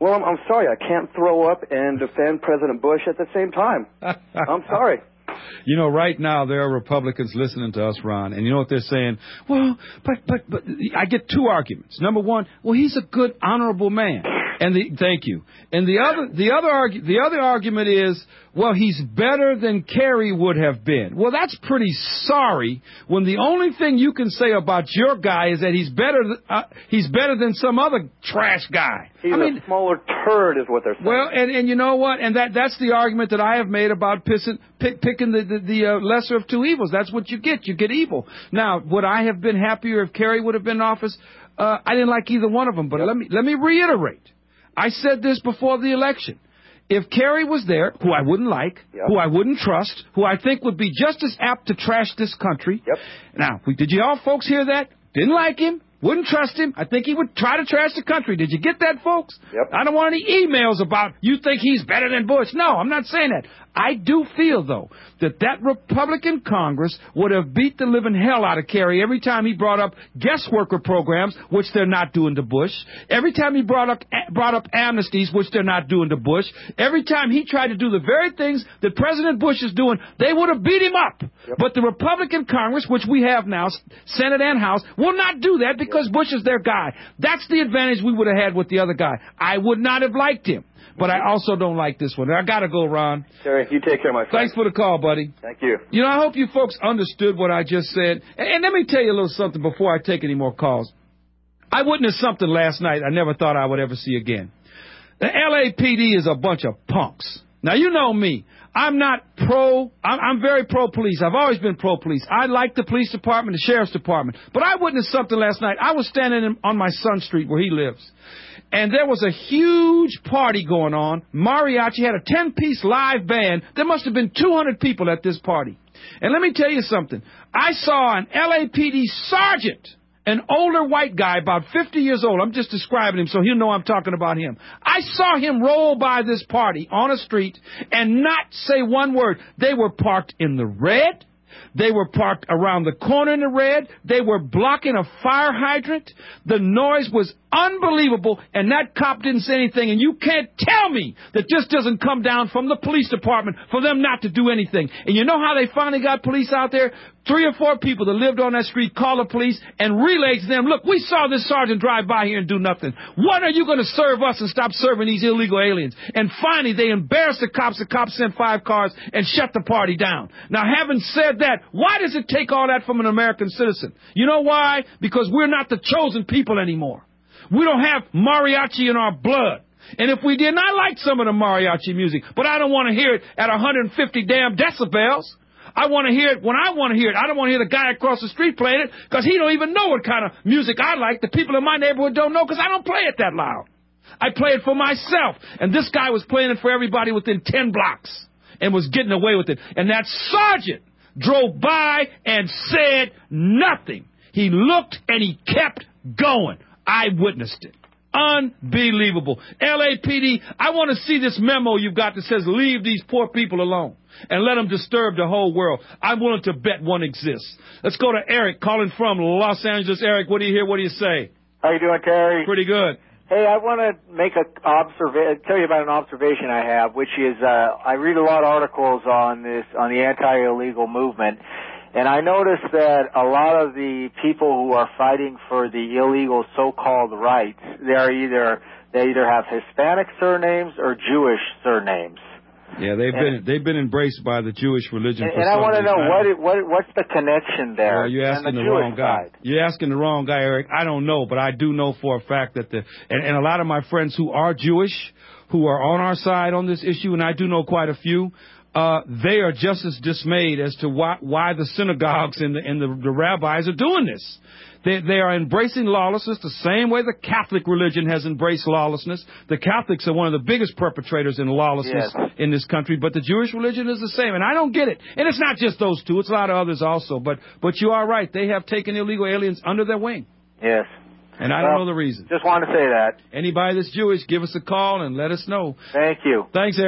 Well, I'm, I'm sorry. I can't throw up and defend President Bush at the same time. I'm sorry. You know, right now there are Republicans listening to us, Ron, and you know what they're saying? Well, but but but I get two arguments. Number one, well, he's a good, honorable man, and the thank you. And the other the other argu- the other argument is, well, he's better than Kerry would have been. Well, that's pretty sorry when the only thing you can say about your guy is that he's better th- uh, he's better than some other trash guy. He's I mean, a smaller turd is what they're saying. Well, and, and you know what? And that that's the argument that I have made about pissing, pick, picking the, the, the uh, lesser of two evils. That's what you get. You get evil. Now, would I have been happier if Kerry would have been in office? Uh, I didn't like either one of them. But yep. let me let me reiterate. I said this before the election. If Kerry was there, who I wouldn't like, yep. who I wouldn't trust, who I think would be just as apt to trash this country. Yep. Now, did you all folks hear that? Didn't like him. Wouldn't trust him. I think he would try to trash the country. Did you get that, folks? Yep. I don't want any emails about you think he's better than Bush. No, I'm not saying that. I do feel, though, that that Republican Congress would have beat the living hell out of Kerry every time he brought up guest worker programs, which they're not doing to Bush. Every time he brought up brought up amnesties, which they're not doing to Bush. Every time he tried to do the very things that President Bush is doing, they would have beat him up. Yep. But the Republican Congress, which we have now, Senate and House, will not do that because yep. Bush is their guy. That's the advantage we would have had with the other guy. I would not have liked him. But I also don't like this one. I got to go, Ron. Terry, you take care, my friend. Thanks for the call, buddy. Thank you. You know, I hope you folks understood what I just said. And, and let me tell you a little something before I take any more calls. I witnessed something last night I never thought I would ever see again. The L A P D is a bunch of punks. Now, you know me. I'm not pro, I'm, I'm very pro-police. I've always been pro-police. I like the police department, the sheriff's department. But I witnessed something last night. I was standing in, on my son's street where he lives. And there was a huge party going on. Mariachi had a ten-piece live band. There must have been two hundred people at this party. And let me tell you something. I saw an L A P D sergeant, an older white guy, about fifty years old. I'm just describing him so he'll know I'm talking about him. I saw him roll by this party on a street and not say one word. They were parked in the red. They were parked around the corner in the red. They were blocking a fire hydrant. The noise was unbelievable, and that cop didn't say anything. And you can't tell me that this doesn't come down from the police department for them not to do anything. And you know how they finally got police out there? Three or four people that lived on that street called the police and relayed to them, look, we saw this sergeant drive by here and do nothing. When are you going to serve us and stop serving these illegal aliens? And finally, they embarrassed the cops. The cops sent five cars and shut the party down. Now, having said that, why does it take all that from an American citizen? You know why? Because we're not the chosen people anymore. We don't have mariachi in our blood. And if we did, I like some of the mariachi music, but I don't want to hear it at one hundred fifty damn decibels. I want to hear it when I want to hear it. I don't want to hear the guy across the street playing it because he don't even know what kind of music I like. The people in my neighborhood don't know because I don't play it that loud. I play it for myself. And this guy was playing it for everybody within ten blocks and was getting away with it. And that sergeant drove by and said nothing. He looked and he kept going. I witnessed it. Unbelievable. L A P D, I want to see this memo you've got that says leave these poor people alone and let them disturb the whole world. I'm willing to bet one exists. Let's go to Eric calling from Los Angeles. Eric, what do you hear? What do you say? How you doing, Terry? Pretty good. Hey, I want to make a observa- tell you about an observation I have, which is uh, I read a lot of articles on this on the anti-illegal movement. And I noticed that a lot of the people who are fighting for the illegal so-called rights, they are either they either have Hispanic surnames or Jewish surnames. Yeah, they've and, been they've been embraced by the Jewish religion. And, for and I want to know what it, what what's the connection there? Well, you're asking the, the Jewish wrong guy. Side. You're asking the wrong guy, Eric. I don't know, but I do know for a fact that the and, and a lot of my friends who are Jewish, who are on our side on this issue, and I do know quite a few. Uh, they are just as dismayed as to why, why the synagogues and, the, and the, the rabbis are doing this. They, they are embracing lawlessness the same way the Catholic religion has embraced lawlessness. The Catholics are one of the biggest perpetrators in lawlessness yes. in this country, but the Jewish religion is the same, and I don't get it. And it's not just those two; it's a lot of others also. But but you are right; they have taken illegal aliens under their wing. Yes. And I well, don't know the reason. Just wanted to say that. Anybody that's Jewish, give us a call and let us know. Thank you. Thanks, Eric.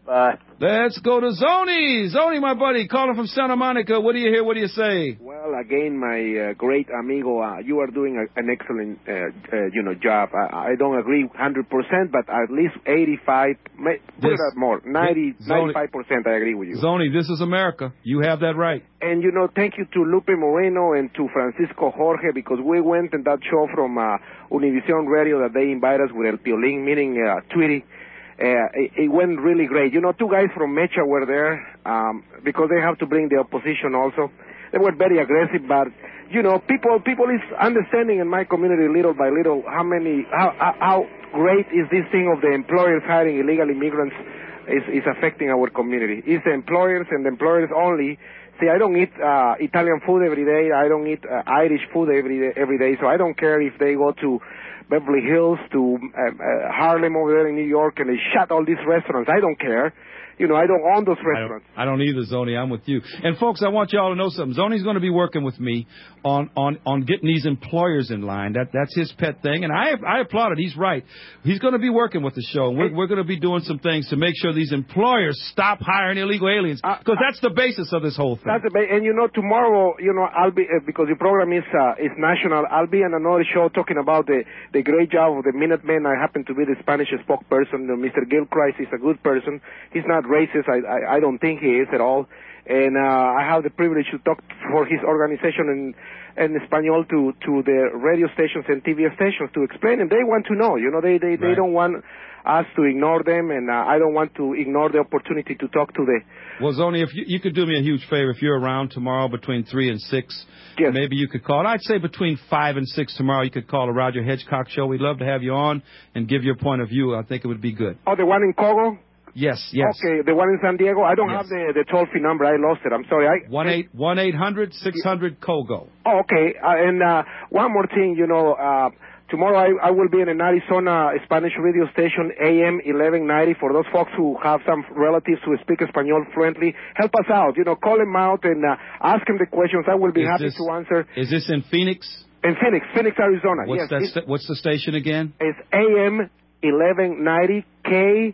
Bye. Let's go to Zoni. Zoni, my buddy, calling from Santa Monica. What do you hear? What do you say? Well, again, my uh, great amigo, uh, you are doing a, an excellent, uh, uh, you know, job. I, I don't agree one hundred percent, but at least eighty-five, may, put it up more, ninety, ninety-five percent I agree with you. Zoni, this is America. You have that right. And, you know, thank you to Lupe Moreno and to Francisco Jorge, because we went in that show from uh, Univision Radio that they invited us with El Piolín, meaning uh, Tweety. Uh, it, it went really great. You know, two guys from Mecha were there um, because they have to bring the opposition also. They were very aggressive, but, you know, people people is understanding in my community little by little how many, how, how, how great is this thing of the employers hiring illegal immigrants is, is affecting our community. It's the employers and the employers only. See, I don't eat uh, Italian food every day. I don't eat uh, Irish food every day, every day, so I don't care if they go to Beverly Hills, to uh, uh, Harlem over there in New York, and they shut all these restaurants. I don't care. You know, I don't own those restaurants. I don't, I don't either, Zoni. I'm with you. And, folks, I want you all to know something. Zoni's going to be working with me on, on, on getting these employers in line. That That's his pet thing, and I I applaud it. He's right. He's going to be working with the show, and we're, we're going to be doing some things to make sure these employers stop hiring illegal aliens, because that's the basis of this whole thing. That's the ba- and, you know, tomorrow, you know, I'll be, uh, because the program is uh, is national, I'll be on another show talking about the, the great job of the Minutemen. I happen to be the Spanish spokesperson. Mister Gilchrist is a good person. He's not racist. I, I, I don't think he is at all. And uh, I have the privilege to talk for his organization in, in Espanol to, to the radio stations and T V stations to explain. And they want to know. You know, they, they, they Right. don't want us to ignore them, and uh, I don't want to ignore the opportunity to talk to the... Well, Zoni, if you, you could do me a huge favor, if you're around tomorrow between three and six, yes. maybe you could call. I'd say between five and six tomorrow, you could call the Roger Hedgecock Show. We'd love to have you on and give your point of view. I think it would be good. Oh, the one in Cogo? Yes, yes. Okay, the one in San Diego. I don't Yes. have the the toll free number. I lost it. I'm sorry. I One eight one eight hundred six hundred Kogo. Oh, okay. Uh, and uh, one more thing, you know, uh, tomorrow I, I will be in an Arizona Spanish radio station, A M eleven ninety. For those folks who have some relatives who speak Espanol fluently, help us out. You know, call them out and uh, ask them the questions. I will be Is happy this- to answer. Is this in Phoenix? In Phoenix, Phoenix, Arizona. What's, yes. that it's- sta- what's the station again? It's A M eleven ninety K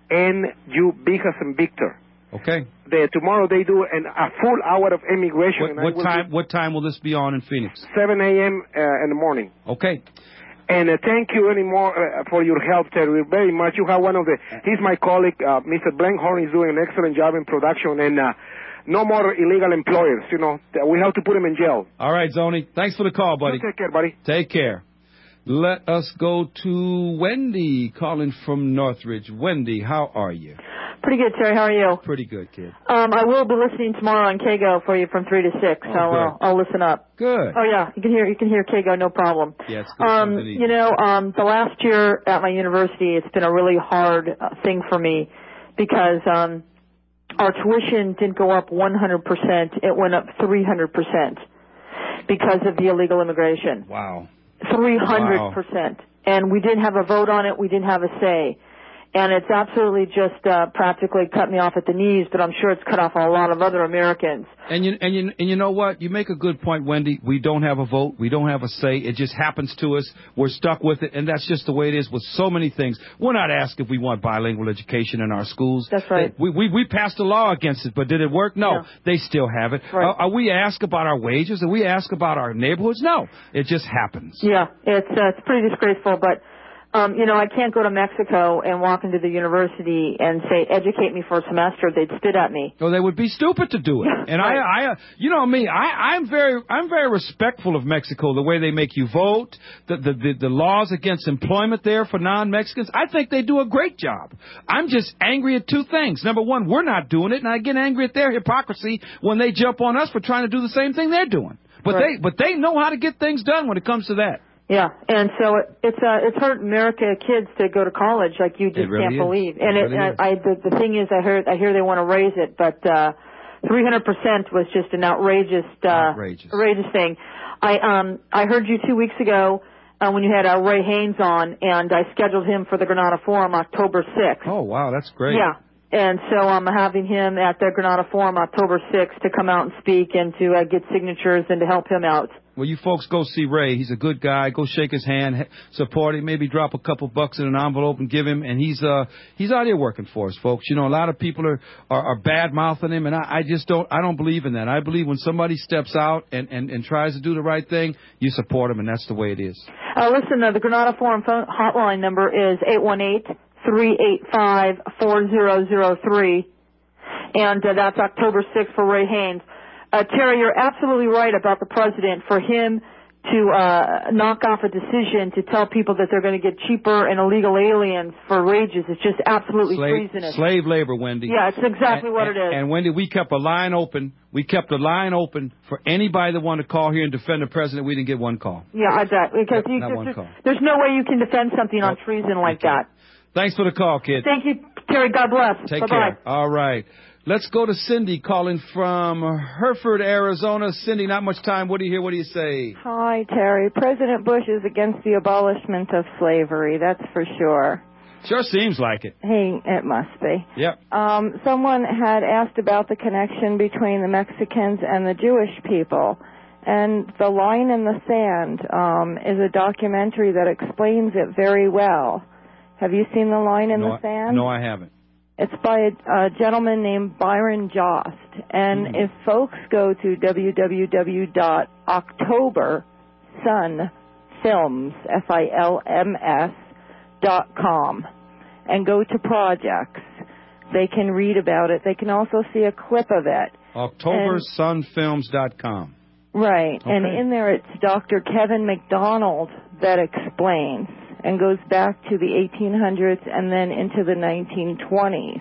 N U Big as in Victor. Okay. The, tomorrow they do an, a full hour of immigration. What, and I what will time? be What time will this be on in Phoenix? seven a.m. Uh, in the morning. Okay. And uh, thank you anymore uh, for your help, Terry, very much. You have one of the, he's my colleague, uh, Mister Blankhorn is doing an excellent job in production, and uh, no more illegal employers, you know. We have to put them in jail. All right, Zoni. Thanks for the call, buddy. You take care, buddy. Take care. Let us go to Wendy calling from Northridge. Wendy, how are you? Pretty good, Terry. How are you? Pretty good, kid. Um, I will be listening tomorrow on K G O for you from three to six. Oh, so uh, good. I'll listen up. Good. Oh yeah, you can hear you can hear K G O, no problem. Yeah, it's good. Um, Something you know, um, the last year at my university, it's been a really hard uh, thing for me because um, our tuition didn't go up one hundred percent; it went up three hundred percent because of the illegal immigration. Wow. three hundred percent. And we didn't have a vote on it. We didn't have a say. And it's absolutely just uh, practically cut me off at the knees, but I'm sure it's cut off a lot of other Americans. And you and you and you know what? You make a good point, Wendy. We don't have a vote. We don't have a say. It just happens to us. We're stuck with it, and that's just the way it is with so many things. We're not asked if we want bilingual education in our schools. That's right. We we, we passed a law against it, but did it work? No. No. They still have it. Right. Are, are we asked about our wages? Are we asked about our neighborhoods? No. It just happens. Yeah, it's uh, it's pretty disgraceful, but um, you know, I can't go to Mexico and walk into the university and say, educate me for a semester. They'd spit at me. Well, they would be stupid to do it. And Right. I, I, uh, you know me, I, I'm very, I'm very respectful of Mexico. The way they make you vote, the, the, the, the laws against employment there for non-Mexicans. I think they do a great job. I'm just angry at two things. Number one, we're not doing it, and I get angry at their hypocrisy when they jump on us for trying to do the same thing they're doing. But Right. they, but they know how to get things done when it comes to that. Yeah, and so it, it's uh, it's hurt America kids to go to college like you just It really can't is. believe. It And really it, is. I, I the, the thing is, I heard I hear they want to raise it, but uh, three hundred percent was just an outrageous uh, Outrageous. outrageous thing. I um I heard you two weeks ago uh, when you had uh, Ray Haynes on, and I scheduled him for the Granada Forum October sixth. Oh wow, that's great. Yeah. And so I'm having him at the Granada Forum October sixth to come out and speak and to uh, get signatures and to help him out. well, you folks go see Ray. He's a good guy. Go shake his hand, he- support him, maybe drop a couple bucks in an envelope and give him. And he's uh he's out here working for us, folks. You know, a lot of people are are, are bad mouthing him, and I, I just don't I don't believe in that. I believe when somebody steps out and, and, and tries to do the right thing, you support him, and that's the way it is. Uh, listen, uh, the Granada Forum phone hotline number is eight one eight, three eight five, four zero zero three, and uh, that's October sixth for Ray Haynes. Uh, Terry, you're absolutely right about the president. For him to uh, knock off a decision to tell people that they're going to get cheaper and illegal aliens for wages is just absolutely Slave, treasonous. slave labor, Wendy. Yeah, it's exactly and, what and, it is. And, Wendy, we kept a line open. We kept a line open for anybody that wanted to call here and defend the president. We didn't get one call. Yeah, exactly. Because Not- you, not there's, one there's, call. there's no way you can defend something on Nope. treason like that. Thanks for the call, kid. Thank you, Terry. God bless. Take Bye-bye. care. All right. Let's go to Cindy calling from Hereford, Arizona. Cindy, not much time. What do you hear? What do you say? Hi, Terry. President Bush is against the abolishment of slavery, that's for sure. Sure seems like it. He, it must be. Yep. Um, someone had asked about the connection between the Mexicans and the Jewish people. And The Line in the Sand um, is a documentary that explains it very well. Have you seen The Line in no, the Sand? No, I haven't. It's by a, a gentleman named Byron Jost. And Mm-hmm. if folks go to w w w dot october sun films, F I L M S, dot com, and go to projects, they can read about it. They can also see a clip of it. October sun films dot com. Right. Okay. And in there it's Doctor Kevin McDonald that explains and goes back to the eighteen hundreds and then into the nineteen twenties.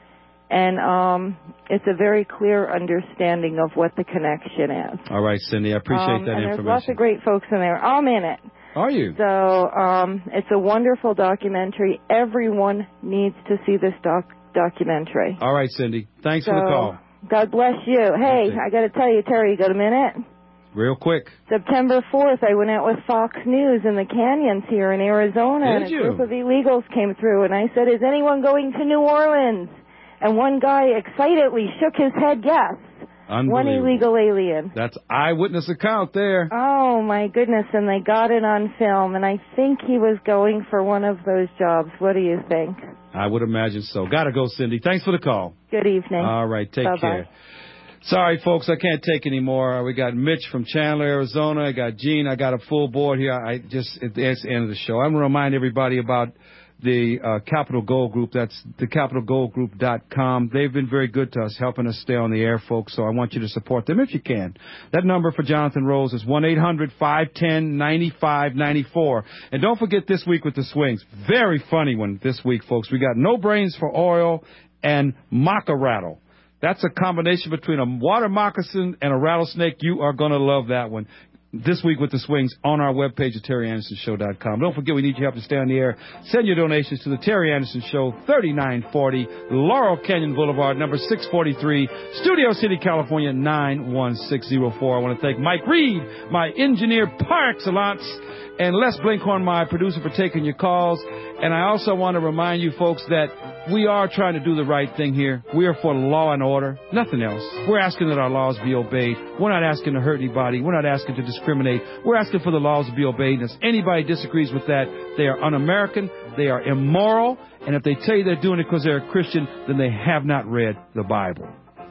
And um, it's a very clear understanding of what the connection is. All right, Cindy. I appreciate um, that and information. there's lots of great folks in there. I'm in it. Are you? So um, it's a wonderful documentary. Everyone needs to see this doc- documentary. All right, Cindy. Thanks so, for the call. God bless you. Hey, Okay. I got to tell you, Terry, you got a minute? Real quick. September fourth, I went out with Fox News in the canyons here in Arizona, Did and you? a group of illegals came through, and I said, is anyone going to New Orleans? And one guy excitedly shook his head, yes. One Unbelievable. illegal alien. That's eyewitness account there. Oh, my goodness, and they got it on film, and I think he was going for one of those jobs. What do you think? I would imagine so. Gotta go, Cindy. Thanks for the call. Good evening. All right, take Bye-bye. care. Sorry, folks, I can't take any more. We got Mitch from Chandler, Arizona. I got Gene. I got a full board here. I just it's the end of the show. I'm going to remind everybody about the uh, Capital Gold Group. That's the capital gold group dot com. They've been very good to us, helping us stay on the air, folks, so I want you to support them if you can. That number for Jonathan Rose is one eight hundred five one zero nine five nine four. And don't forget this week with the swings. Very funny one this week, folks. We got No Brains for Oil and Maca Rattle. That's a combination between a water moccasin and a rattlesnake. You are going to love that one. This week with the swings on our webpage at terry anderson show dot com. Don't forget we need your help to stay on the air. Send your donations to the Terry Anderson Show, thirty-nine forty Laurel Canyon Boulevard, number six forty-three, Studio City, California, nine one six zero four. I want to thank Mike Reed, my engineer par excellence, and Les Blinkhorn, my producer, for taking your calls. And I also want to remind you folks that we are trying to do the right thing here. We are for law and order, nothing else. We're asking that our laws be obeyed. We're not asking to hurt anybody. We're not asking to discriminate. We're asking for the laws to be obeyed. And if anybody disagrees with that, they are un-American, they are immoral, and if they tell you they're doing it because they're a Christian, then they have not read the Bible.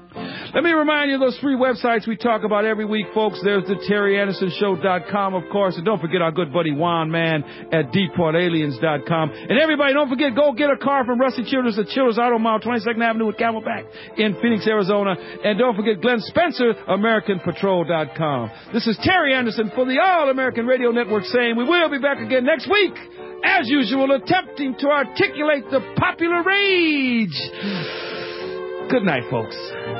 Let me remind you of those three websites we talk about every week, folks. There's the terry anderson show dot com, of course. And don't forget our good buddy Juan Mann at deport aliens dot com. And everybody, don't forget, go get a car from Rusty Childers at Childers Auto Mall, twenty-second Avenue at Camelback in Phoenix, Arizona. And don't forget Glenn Spencer, american patrol dot com. This is Terry Anderson for the All-American Radio Network saying we will be back again next week, as usual, attempting to articulate the popular rage. Good night, folks.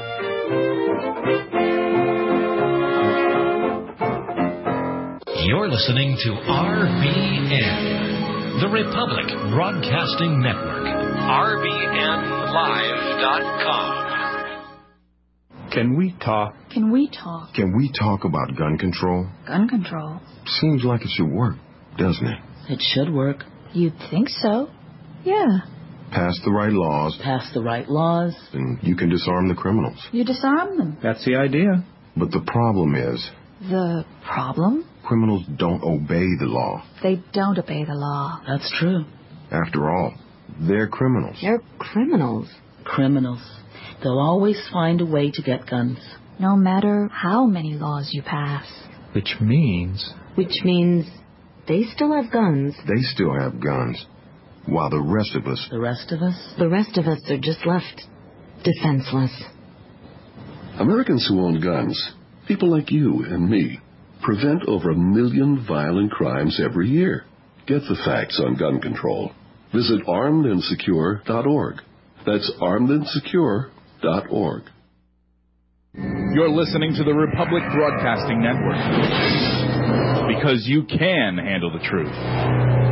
You're listening to R B N, the Republic Broadcasting Network. R B N live dot com. Can we talk? Can we talk? Can we talk about gun control? Gun control? Seems like it should work, doesn't it? It should work. You'd think so. Yeah. Pass the right laws, Pass the right laws. and you can disarm the criminals. You disarm them. That's the idea. But the problem is, The problem? Criminals don't obey the law. They don't obey the law. That's true. After all, they're criminals. They're criminals. Criminals. They'll always find a way to get guns. No matter how many laws you pass. Which means... Which means they still have guns. They still have guns. While the rest of us... The rest of us? The rest of us are just left defenseless. Americans who own guns, people like you and me, prevent over a million violent crimes every year. Get the facts on gun control. Visit armed and secure dot org. That's armed and secure dot org. You're listening to the Republic Broadcasting Network. Because you can handle the truth.